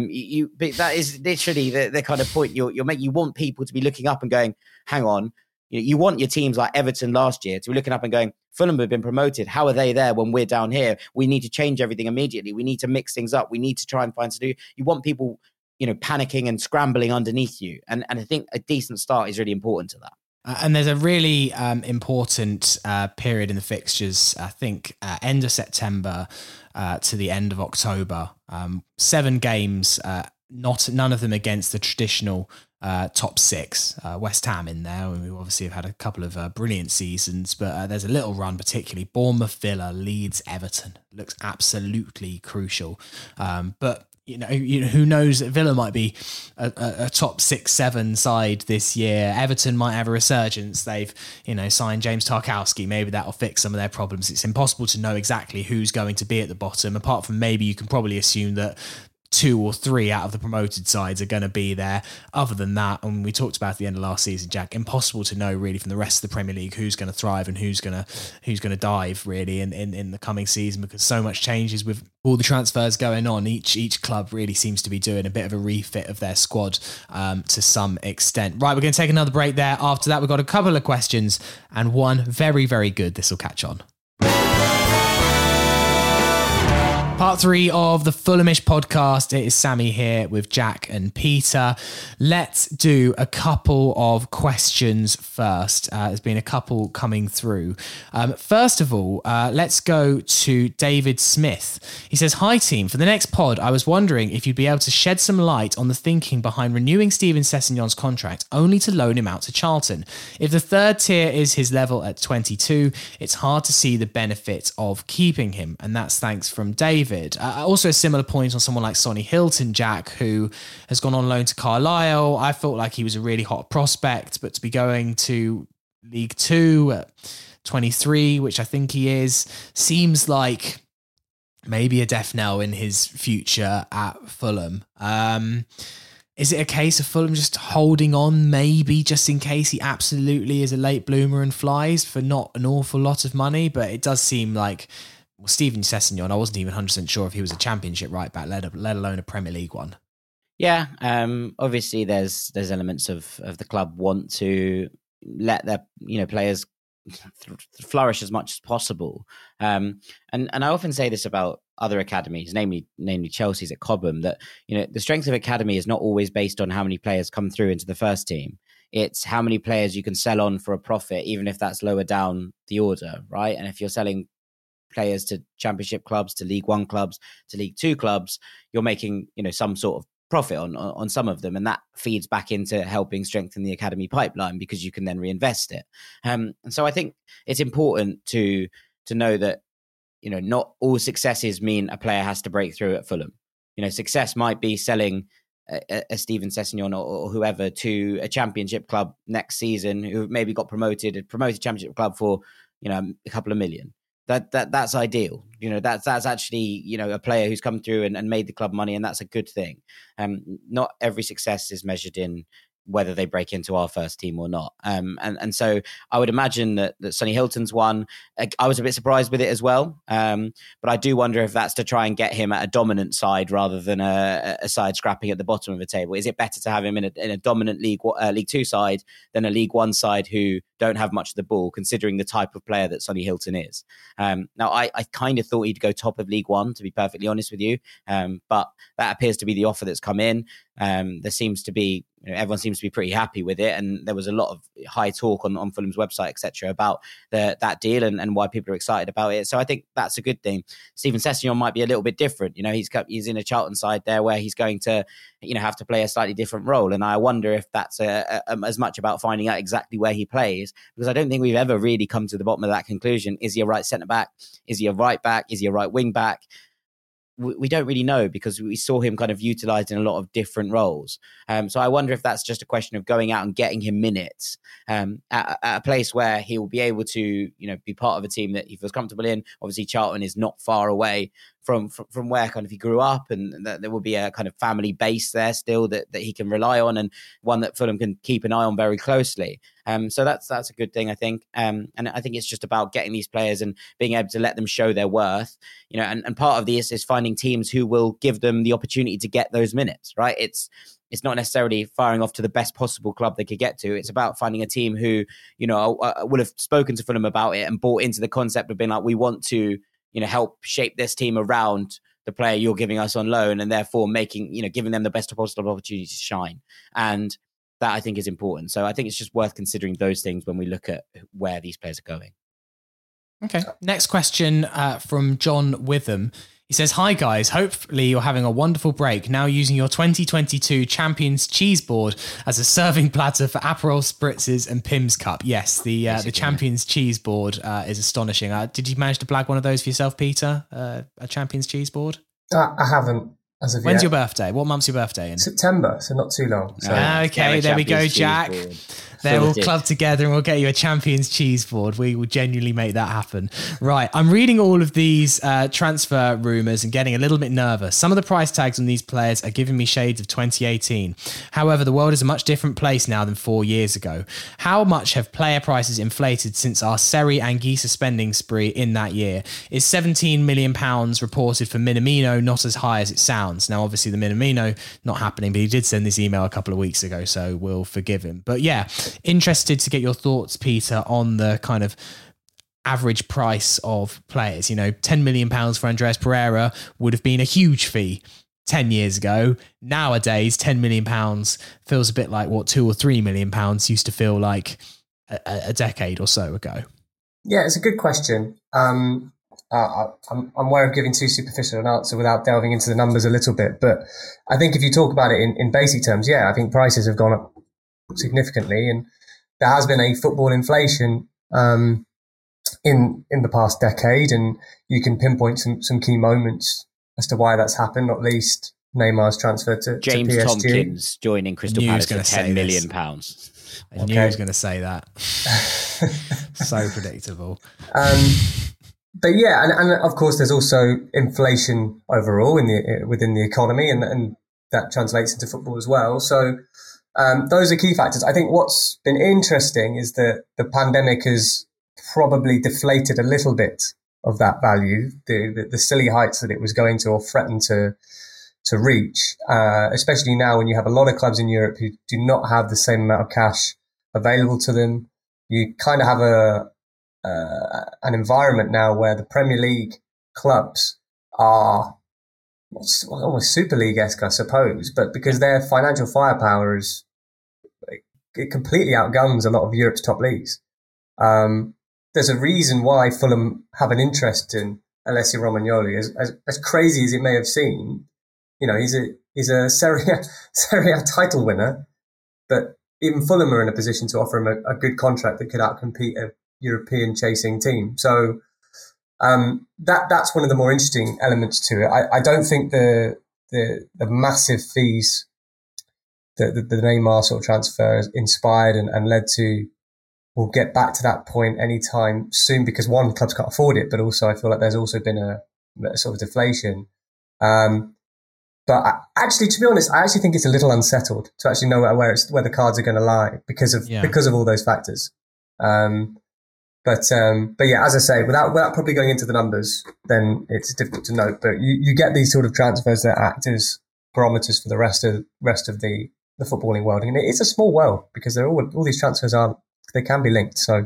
that is literally the kind of point you want people to be looking up and going, hang on. You want your teams like Everton last year to be looking up and going, Fulham have been promoted. How are they there when we're down here? We need to change everything immediately. We need to mix things up. We need to try and find solutions. You want people, panicking and scrambling underneath you. And I think a decent start is really important to that. And there's a really important period in the fixtures, I think, end of September to the end of October. 7 games, none of them against the traditional top 6. West Ham in there, and we obviously have had a couple of brilliant seasons, but there's a little run, particularly Bournemouth, Villa, Leeds, Everton. Looks absolutely crucial. But who knows? Villa might be a top 6-7 side this year. Everton might have a resurgence. They've signed James Tarkowski. Maybe that'll fix some of their problems. It's impossible to know exactly who's going to be at the bottom, apart from maybe you can probably assume that 2 or 3 out of the promoted sides are going to be there. Other than that, and we talked about at the end of last season, Jack, impossible to know really from the rest of the Premier League who's going to thrive and who's going to dive really in the coming season, because so much changes with all the transfers going on. Each club really seems to be doing a bit of a refit of their squad to some extent. Right, we're going to take another break there. After that, we've got a couple of questions and one very, very good. This will catch on. Part 3 of the Fulhamish podcast. It is Sammy here with Jack and Peter. Let's do a couple of questions first. There's been a couple coming through. First of all, let's go to David Smith. He says, "Hi team, for the next pod, I was wondering if you'd be able to shed some light on the thinking behind renewing Steven Sessegnon's contract only to loan him out to Charlton. If the third tier is his level at 22, it's hard to see the benefit of keeping him." And that's thanks from David. Also a similar point on someone like Sonny Hilton, Jack, who has gone on loan to Carlisle. I felt like he was a really hot prospect, but to be going to League Two at 23, which I think he is, seems like maybe a death knell in his future at Fulham. Is it a case of Fulham just holding on, maybe just in case he absolutely is a late bloomer and flies for not an awful lot of money? But it does seem like, well, Steven Sessegnon, I wasn't even 100% sure if he was a Championship right back, let alone a Premier League one. Yeah, obviously there's elements of the club want to let their players flourish as much as possible. And I often say this about other academies, namely Chelsea's at Cobham, that the strength of academy is not always based on how many players come through into the first team. It's how many players you can sell on for a profit, even if that's lower down the order, right? And if you're selling players to Championship clubs, to League One clubs, to League Two clubs, you're making some sort of profit on some of them, and that feeds back into helping strengthen the academy pipeline because you can then reinvest it. And so I think it's important to know that not all successes mean a player has to break through at Fulham. Success might be selling a Steven Sessegnon or whoever to a Championship club next season who maybe got promoted Championship club for a couple of million. That's ideal. That's actually a player who's come through and made the club money, and that's a good thing. Not every success is measured in whether they break into our first team or not. And so I would imagine that Sonny Hilton's one. I was a bit surprised with it as well. But I do wonder if that's to try and get him at a dominant side rather than a side scrapping at the bottom of the table. Is it better to have him in a dominant League Two side than a League One side who don't have much of the ball, considering the type of player that Sonny Hilton is? Now, I kind of thought he'd go top of League One, to be perfectly honest with you. But that appears to be the offer that's come in. There seems to be, everyone seems to be pretty happy with it, and there was a lot of high talk on Fulham's website, etc., about that deal and why people are excited about it. So I think that's a good thing. Steven Sessegnon might be a little bit different. He's in a Charlton side there where he's going to have to play a slightly different role, and I wonder if that's as much about finding out exactly where he plays, because I don't think we've ever really come to the bottom of that conclusion. Is he a right centre back? Is he a right back? Is he a right wing back? We don't really know, because we saw him kind of utilised in a lot of different roles. So I wonder if that's just a question of going out and getting him minutes at a place where he will be able to, be part of a team that he feels comfortable in. Obviously, Charlton is not far away from where kind of he grew up, and that there will be a kind of family base there still that he can rely on, and one that Fulham can keep an eye on very closely. So that's a good thing, I think. And I think it's just about getting these players and being able to let them show their worth, and part of this is finding teams who will give them the opportunity to get those minutes, right? It's not necessarily firing off to the best possible club they could get to. It's about finding a team who, would have spoken to Fulham about it and bought into the concept of being like, we want to, help shape this team around the player you're giving us on loan, and therefore giving them the best possible opportunity to shine. And that, I think, is important. So I think it's just worth considering those things when we look at where these players are going. Okay. Next question from John Witham. He says, "Hi guys, hopefully you're having a wonderful break, now using your 2022 Champions Cheese Board as a serving platter for Aperol Spritzes and Pim's Cup." Yes, the Champions Cheese Board is astonishing. Did you manage to blag one of those for yourself, Peter? A Champions Cheese Board? I haven't. as of When's yet. your birthday? What month's your birthday in? September, so not too long. So. Okay, there we go, Jack. They will club together and we'll get you a Champions cheese board. We will genuinely make that happen. Right, I'm reading all of these transfer rumours and getting a little bit nervous. Some of the price tags on these players are giving me shades of 2018. However, the world is a much different place now than 4 years ago. How much have player prices inflated since our Seri Anguissa spending spree in that year? Is £17 million reported for Minamino not as high as it sounds? Now, obviously, the Minamino not happening, but he did send this email a couple of weeks ago, so we'll forgive him. But yeah, interested to get your thoughts, Peter, on the kind of average price of players. You know, £10 million for Andreas Pereira would have been a huge fee 10 years ago. Nowadays, £10 million feels a bit like what £2 or £3 million used to feel like a decade or so ago. Yeah, it's a good question. I'm aware of giving too superficial an answer without delving into the numbers a little bit. But I think if you talk about it in basic terms, yeah, I think prices have gone up significantly, and there has been a football inflation in the past decade, and you can pinpoint some key moments as to why that's happened, not least Neymar's transfer to James PSG. Tompkins joining Crystal Palace for £10 million. I knew he was going to say that. So predictable. But yeah, and of course, there's also inflation overall within the economy, and that translates into football as well. So those are key factors. I think what's been interesting is that the pandemic has probably deflated a little bit of that value, the silly heights that it was going to or threatened to reach, especially now when you have a lot of clubs in Europe who do not have the same amount of cash available to them. You kind of have an environment now where the Premier League clubs are almost Super League-esque, I suppose, but because their financial firepower it completely outguns a lot of Europe's top leagues. There's a reason why Fulham have an interest in Alessio Romagnoli. As crazy as it may have seemed, you know, he's a Serie A title winner, but even Fulham are in a position to offer him a good contract that could outcompete a European chasing team. So that's one of the more interesting elements to it. I don't think the massive fees that the Neymar sort of transfer has inspired and led to will get back to that point anytime soon, because one, clubs can't afford it, but also I feel like there's also been a sort of deflation. But actually, to be honest, I actually think it's a little unsettled to actually know where the cards are going to lie because of all those factors. But yeah, as I say, without probably going into the numbers, then it's difficult to note. But you get these sort of transfers that act as barometers for the rest of the footballing world, and it's a small world because all these transfers they can be linked. So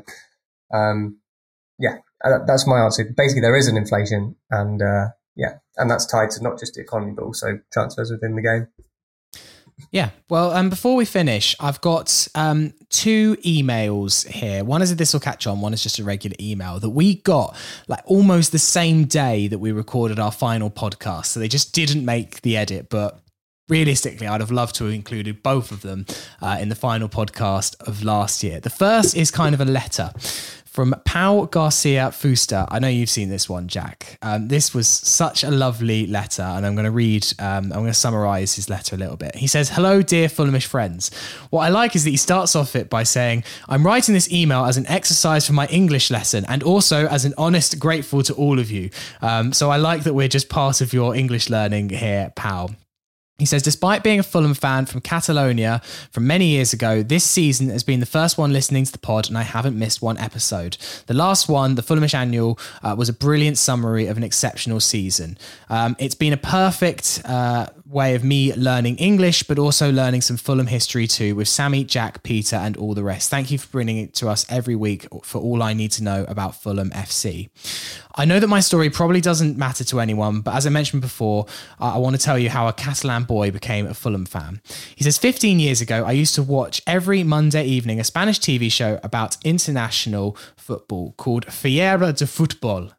yeah, that's my answer. Basically, there is an inflation, and and that's tied to not just the economy but also transfers within the game. Yeah, well, before we finish, I've got 2 emails here. One is a This Will Catch On, one is just a regular email that we got like almost the same day that we recorded our final podcast. So they just didn't make the edit, but realistically, I'd have loved to have included both of them in the final podcast of last year. The first is kind of a letter from Pau Garcia Fuster. I know you've seen this one, Jack. This was such a lovely letter, and I'm going to summarize his letter a little bit. He says, "Hello, dear Fulhamish friends. What I like is that he starts off it by saying, I'm writing this email as an exercise for my English lesson and also as an honest grateful to all of you. So I like that we're just part of your English learning here, Pau. He says, despite being a Fulham fan from Catalonia from many years ago, this season has been the first one listening to the pod and I haven't missed one episode. The last one, the Fulhamish Annual, was a brilliant summary of an exceptional season. It's been a perfect way of me learning English, but also learning some Fulham history too with Sammy, Jack, Peter and all the rest. Thank you for bringing it to us every week for all I need to know about Fulham FC. I know that my story probably doesn't matter to anyone, but as I mentioned before, I want to tell you how a Catalan boy became a Fulham fan. He says, 15 years ago, I used to watch every Monday evening a Spanish TV show about international football called Fiera de Futbol.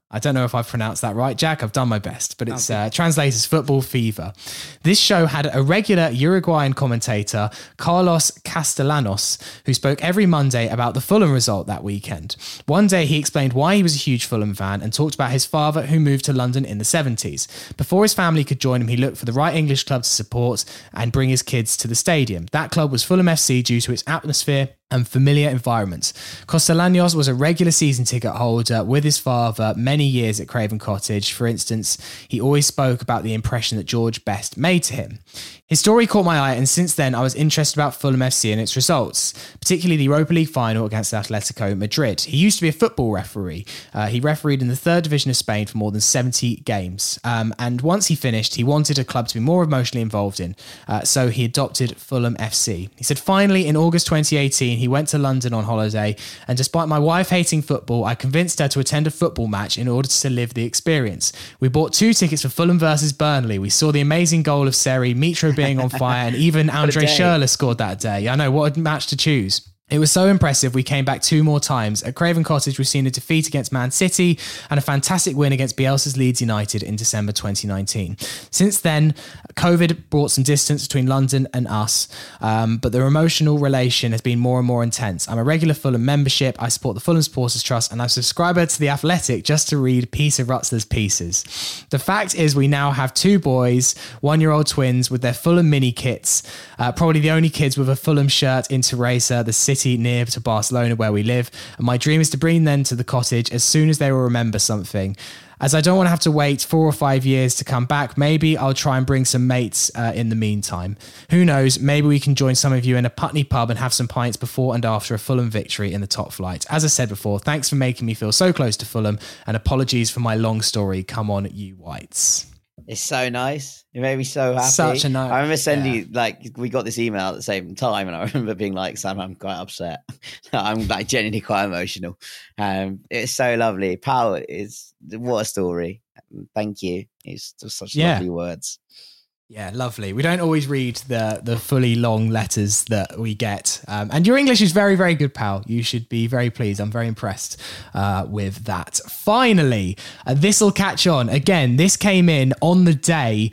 I don't know if I've pronounced that right, Jack. I've done my best, but it's translated as Football Fever. This show had a regular Uruguayan commentator, Carlos Castellanos, who spoke every Monday about the Fulham result that weekend. One day he explained why he was a huge Fulham fan and talked about his father who moved to London in the 70s. Before his family could join him, he looked for the right English club to support and bring his kids to the stadium. That club was Fulham FC due to its atmosphere and familiar environments. Castellanos was a regular season ticket holder with his father many years at Craven Cottage. For instance, he always spoke about the impression that George Best made to him. His story caught my eye, and since then I was interested about Fulham FC and its results, particularly the Europa League final against Atletico Madrid. He used to be a football referee. He refereed in the third division of Spain for more than 70 games. And once he finished, he wanted a club to be more emotionally involved in, so he adopted Fulham FC. He said, finally, in August 2018, he went to London on holiday, and despite my wife hating football, I convinced her to attend a football match in order to live the experience. We bought 2 tickets for Fulham versus Burnley. We saw the amazing goal of Seri, Mitro being on fire, and even Andre Schürrle scored that day. I know, what a match to choose. It was so impressive, we came back 2 more times. At Craven Cottage, we've seen a defeat against Man City and a fantastic win against Bielsa's Leeds United in December 2019. Since then, COVID brought some distance between London and us, but the emotional relation has been more and more intense. I'm a regular Fulham membership, I support the Fulham Supporters Trust, and I'm a subscriber to The Athletic just to read Peter Rutzler's pieces. The fact is we now have 2 boys, 1-year-old twins with their Fulham mini kits, probably the only kids with a Fulham shirt in Teresa, the city near to Barcelona where we live, and my dream is to bring them to the cottage as soon as they will remember something. As I don't want to have to wait 4 or 5 years to come back, maybe I'll try and bring some mates in the meantime. Who knows, maybe we can join some of you in a Putney pub and have some pints before and after a Fulham victory in the top flight. As I said before, thanks for making me feel so close to Fulham, and apologies for my long story. Come on, you whites. It's so nice. It made me so happy. Such a nice. I remember sending we got this email at the same time, and I remember being like, "Sam, I'm quite upset. I'm genuinely quite emotional." It's so lovely. Pal, what a story. Thank you. It's just such lovely words. Yeah, lovely. We don't always read the fully long letters that we get. And your English is very, very good, pal. You should be very pleased. I'm very impressed with that. Finally, this'll catch on. Again, this came in on the day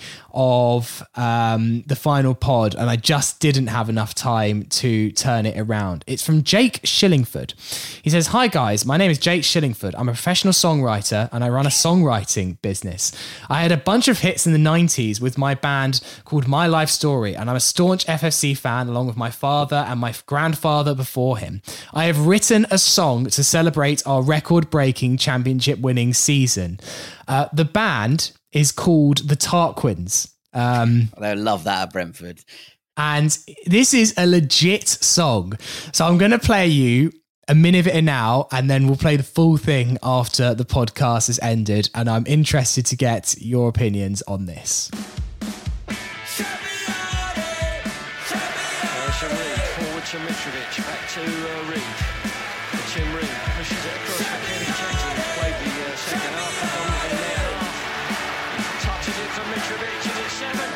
of the final pod, and I just didn't have enough time to turn it around. It's from Jake Shillingford. He says, "Hi guys, my name is Jake Shillingford. I'm a professional songwriter and I run a songwriting business. I had a bunch of hits in the 90s with my band called My Life Story, and I'm a staunch FFC fan along with my father and my grandfather before him. I have written a song to celebrate our record-breaking championship-winning season. The band is called the Tarquins. They love that at Brentford. And this is a legit song. So I'm going to play you a minute of it now, and then we'll play the full thing after the podcast has ended. And I'm interested to get your opinions on this. To Mitrovic, back to Reed. Tim Reed pushes it across for Kenny Jackson, who played the second half of the half. Touches it for Mitrovic, is it 7?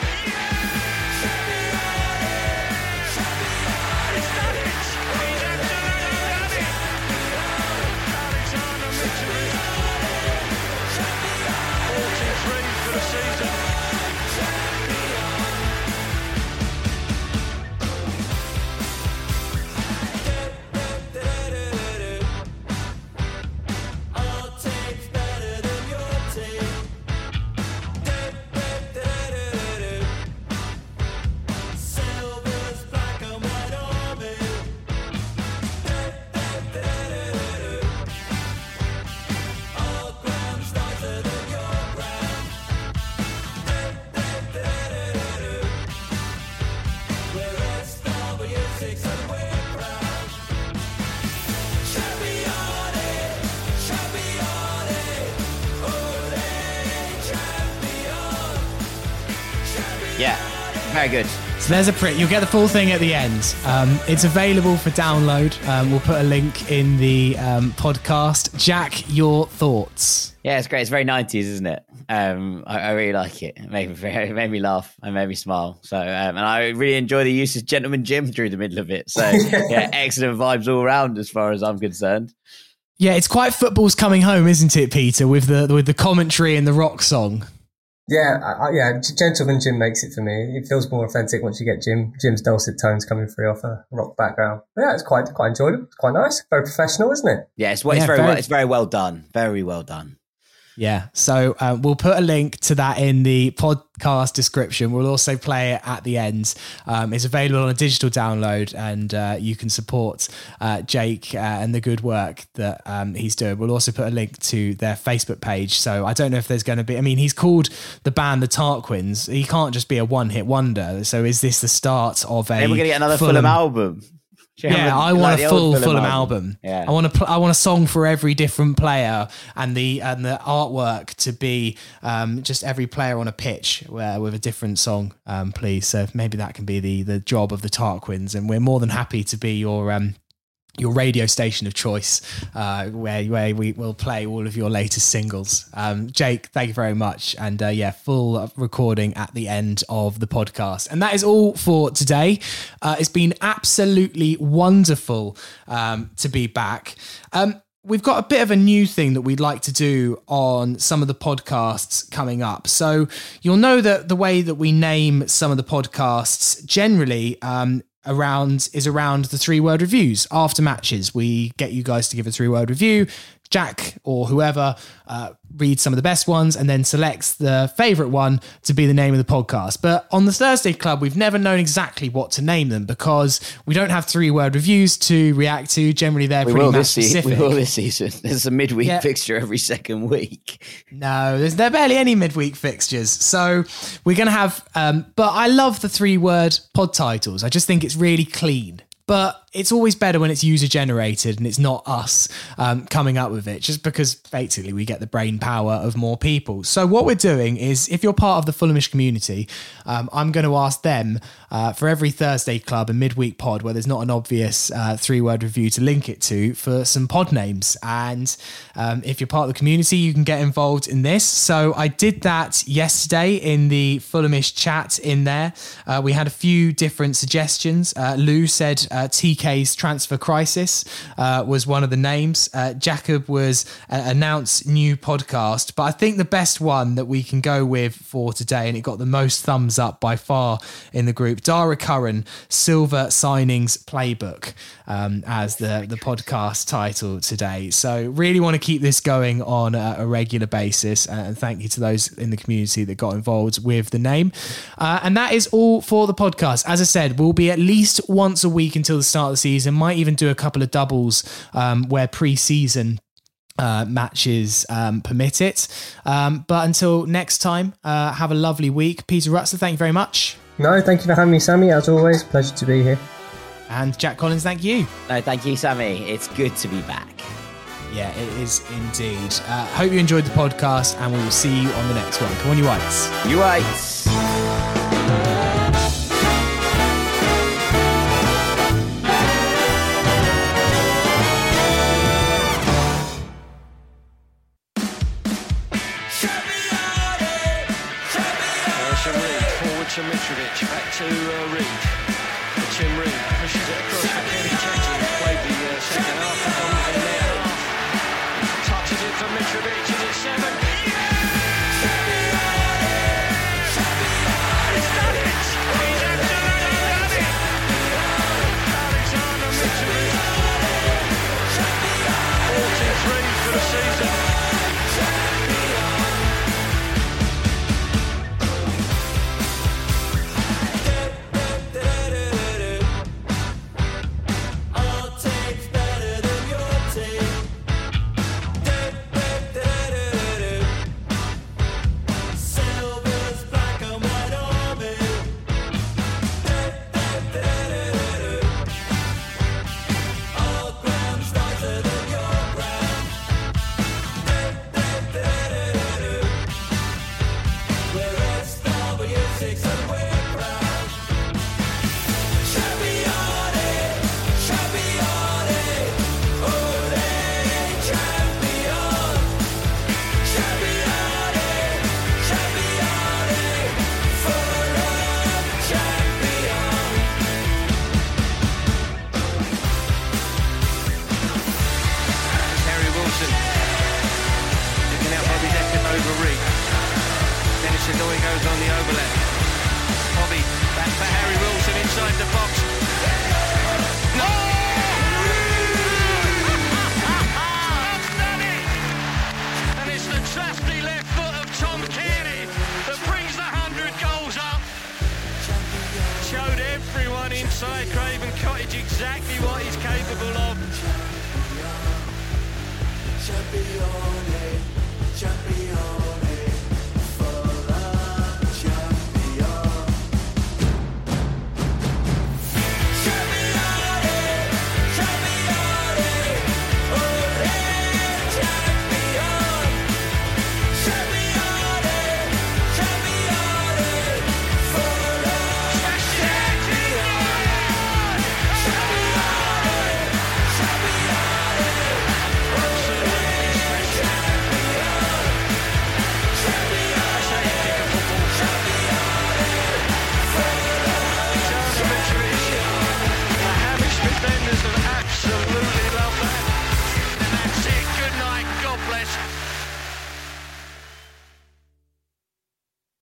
He's done it! He's absolutely done it! Alexander Mitrovic. 43 for the season. Yeah, very good. So there's a print. You'll get the full thing at the end. It's available for download. We'll put a link in the podcast. Jack, your thoughts? Yeah, it's great. It's very 90s, isn't it? I really like it. It made me laugh. It made me smile. So, and I really enjoy the use of Gentleman Jim through the middle of it. So, yeah, excellent vibes all around as far as I'm concerned. Yeah, it's quite football's coming home, isn't it, Peter? With the commentary and the rock song. Yeah, Gentleman Jim makes it for me. It feels more authentic once you get Jim's dulcet tones coming through off a rock background. But yeah, it's quite enjoyable. It's quite nice. Very professional, isn't it? Yeah, it's very well done. Very well done. Yeah, so we'll put a link to that in the podcast description. We'll also play it at the end. It's available on a digital download, and you can support Jake and the good work that he's doing. We'll also put a link to their Facebook page. So I don't know if there's going to be... I mean, he's called the band the Tarquins. He can't just be a one-hit wonder. So is this the start of a... Then we're going to get another Fulham album. Yeah, I want a full Fulham album. Yeah. I want a song for every different player, and the artwork to be just every player on a pitch with a different song, please. So maybe that can be the job of the Tarquins, and we're more than happy to be your radio station of choice, where we will play all of your latest singles. Jake, thank you very much. And full recording at the end of the podcast. And that is all for today. It's been absolutely wonderful to be back. We've got a bit of a new thing that we'd like to do on some of the podcasts coming up. So you'll know that the way that we name some of the podcasts generally around the 3-word reviews. After matches, we get you guys to give a 3-word review. Jack or whoever reads some of the best ones and then selects the favourite one to be the name of the podcast. But on the Thursday Club, we've never known exactly what to name them because we don't have 3-word reviews to react to. Generally, they're pretty match specific. We will this season. There's a midweek fixture every second week. No, there are barely any midweek fixtures. So we're going to have... but I love the 3-word pod titles. I just think it's really clean. But it's always better when it's user-generated and it's not us coming up with it, just because basically we get the brain power of more people. So what we're doing is, if you're part of the Fulhamish community, I'm going to ask them for every Thursday Club and midweek pod where there's not an obvious 3-word review to link it to for some pod names. And if you're part of the community, you can get involved in this. So I did that yesterday in the Fulhamish chat in there. We had a few different suggestions. Lou said TK's Transfer Crisis was one of the names. Jacob was announced new podcast, but I think the best one that we can go with for today, and it got the most thumbs up by far in the group, Dara Curran, Silver Signings Playbook, as the podcast title today. So really want to keep this going on a regular basis, and thank you to those in the community that got involved with the name. And that is all for the podcast. As I said, we'll be at least once a week until the start of the season. Might even do a couple of doubles where pre-season matches permit it. But until next time, have a lovely week. Peter Rutzler, thank you very much. No, thank you for having me, Sammy. As always, pleasure to be here. And Jack Collins, thank you. No, thank you, Sammy. It's good to be back. Yeah, it is indeed. Hope you enjoyed the podcast, and we will see you on the next one. Come on, you Whites. You Whites. To Mitrovic, back to Reed. Tim Reed pushes it across for Kenny Chetty, who's played the second half of the half. Touches it for Mitrovic, is it 7? He's done it! He's absolutely done it! Alexander Mitrovic, 43 for the season. on the overlap. Bobby back for Harry Wilson inside the box. No! I've done it! And it's the trusty left foot of Tom Cairney that brings the 100 goals up. Showed everyone inside Craven Cottage exactly what he's capable of. Absolutely love that. And that's it. Good night. God bless.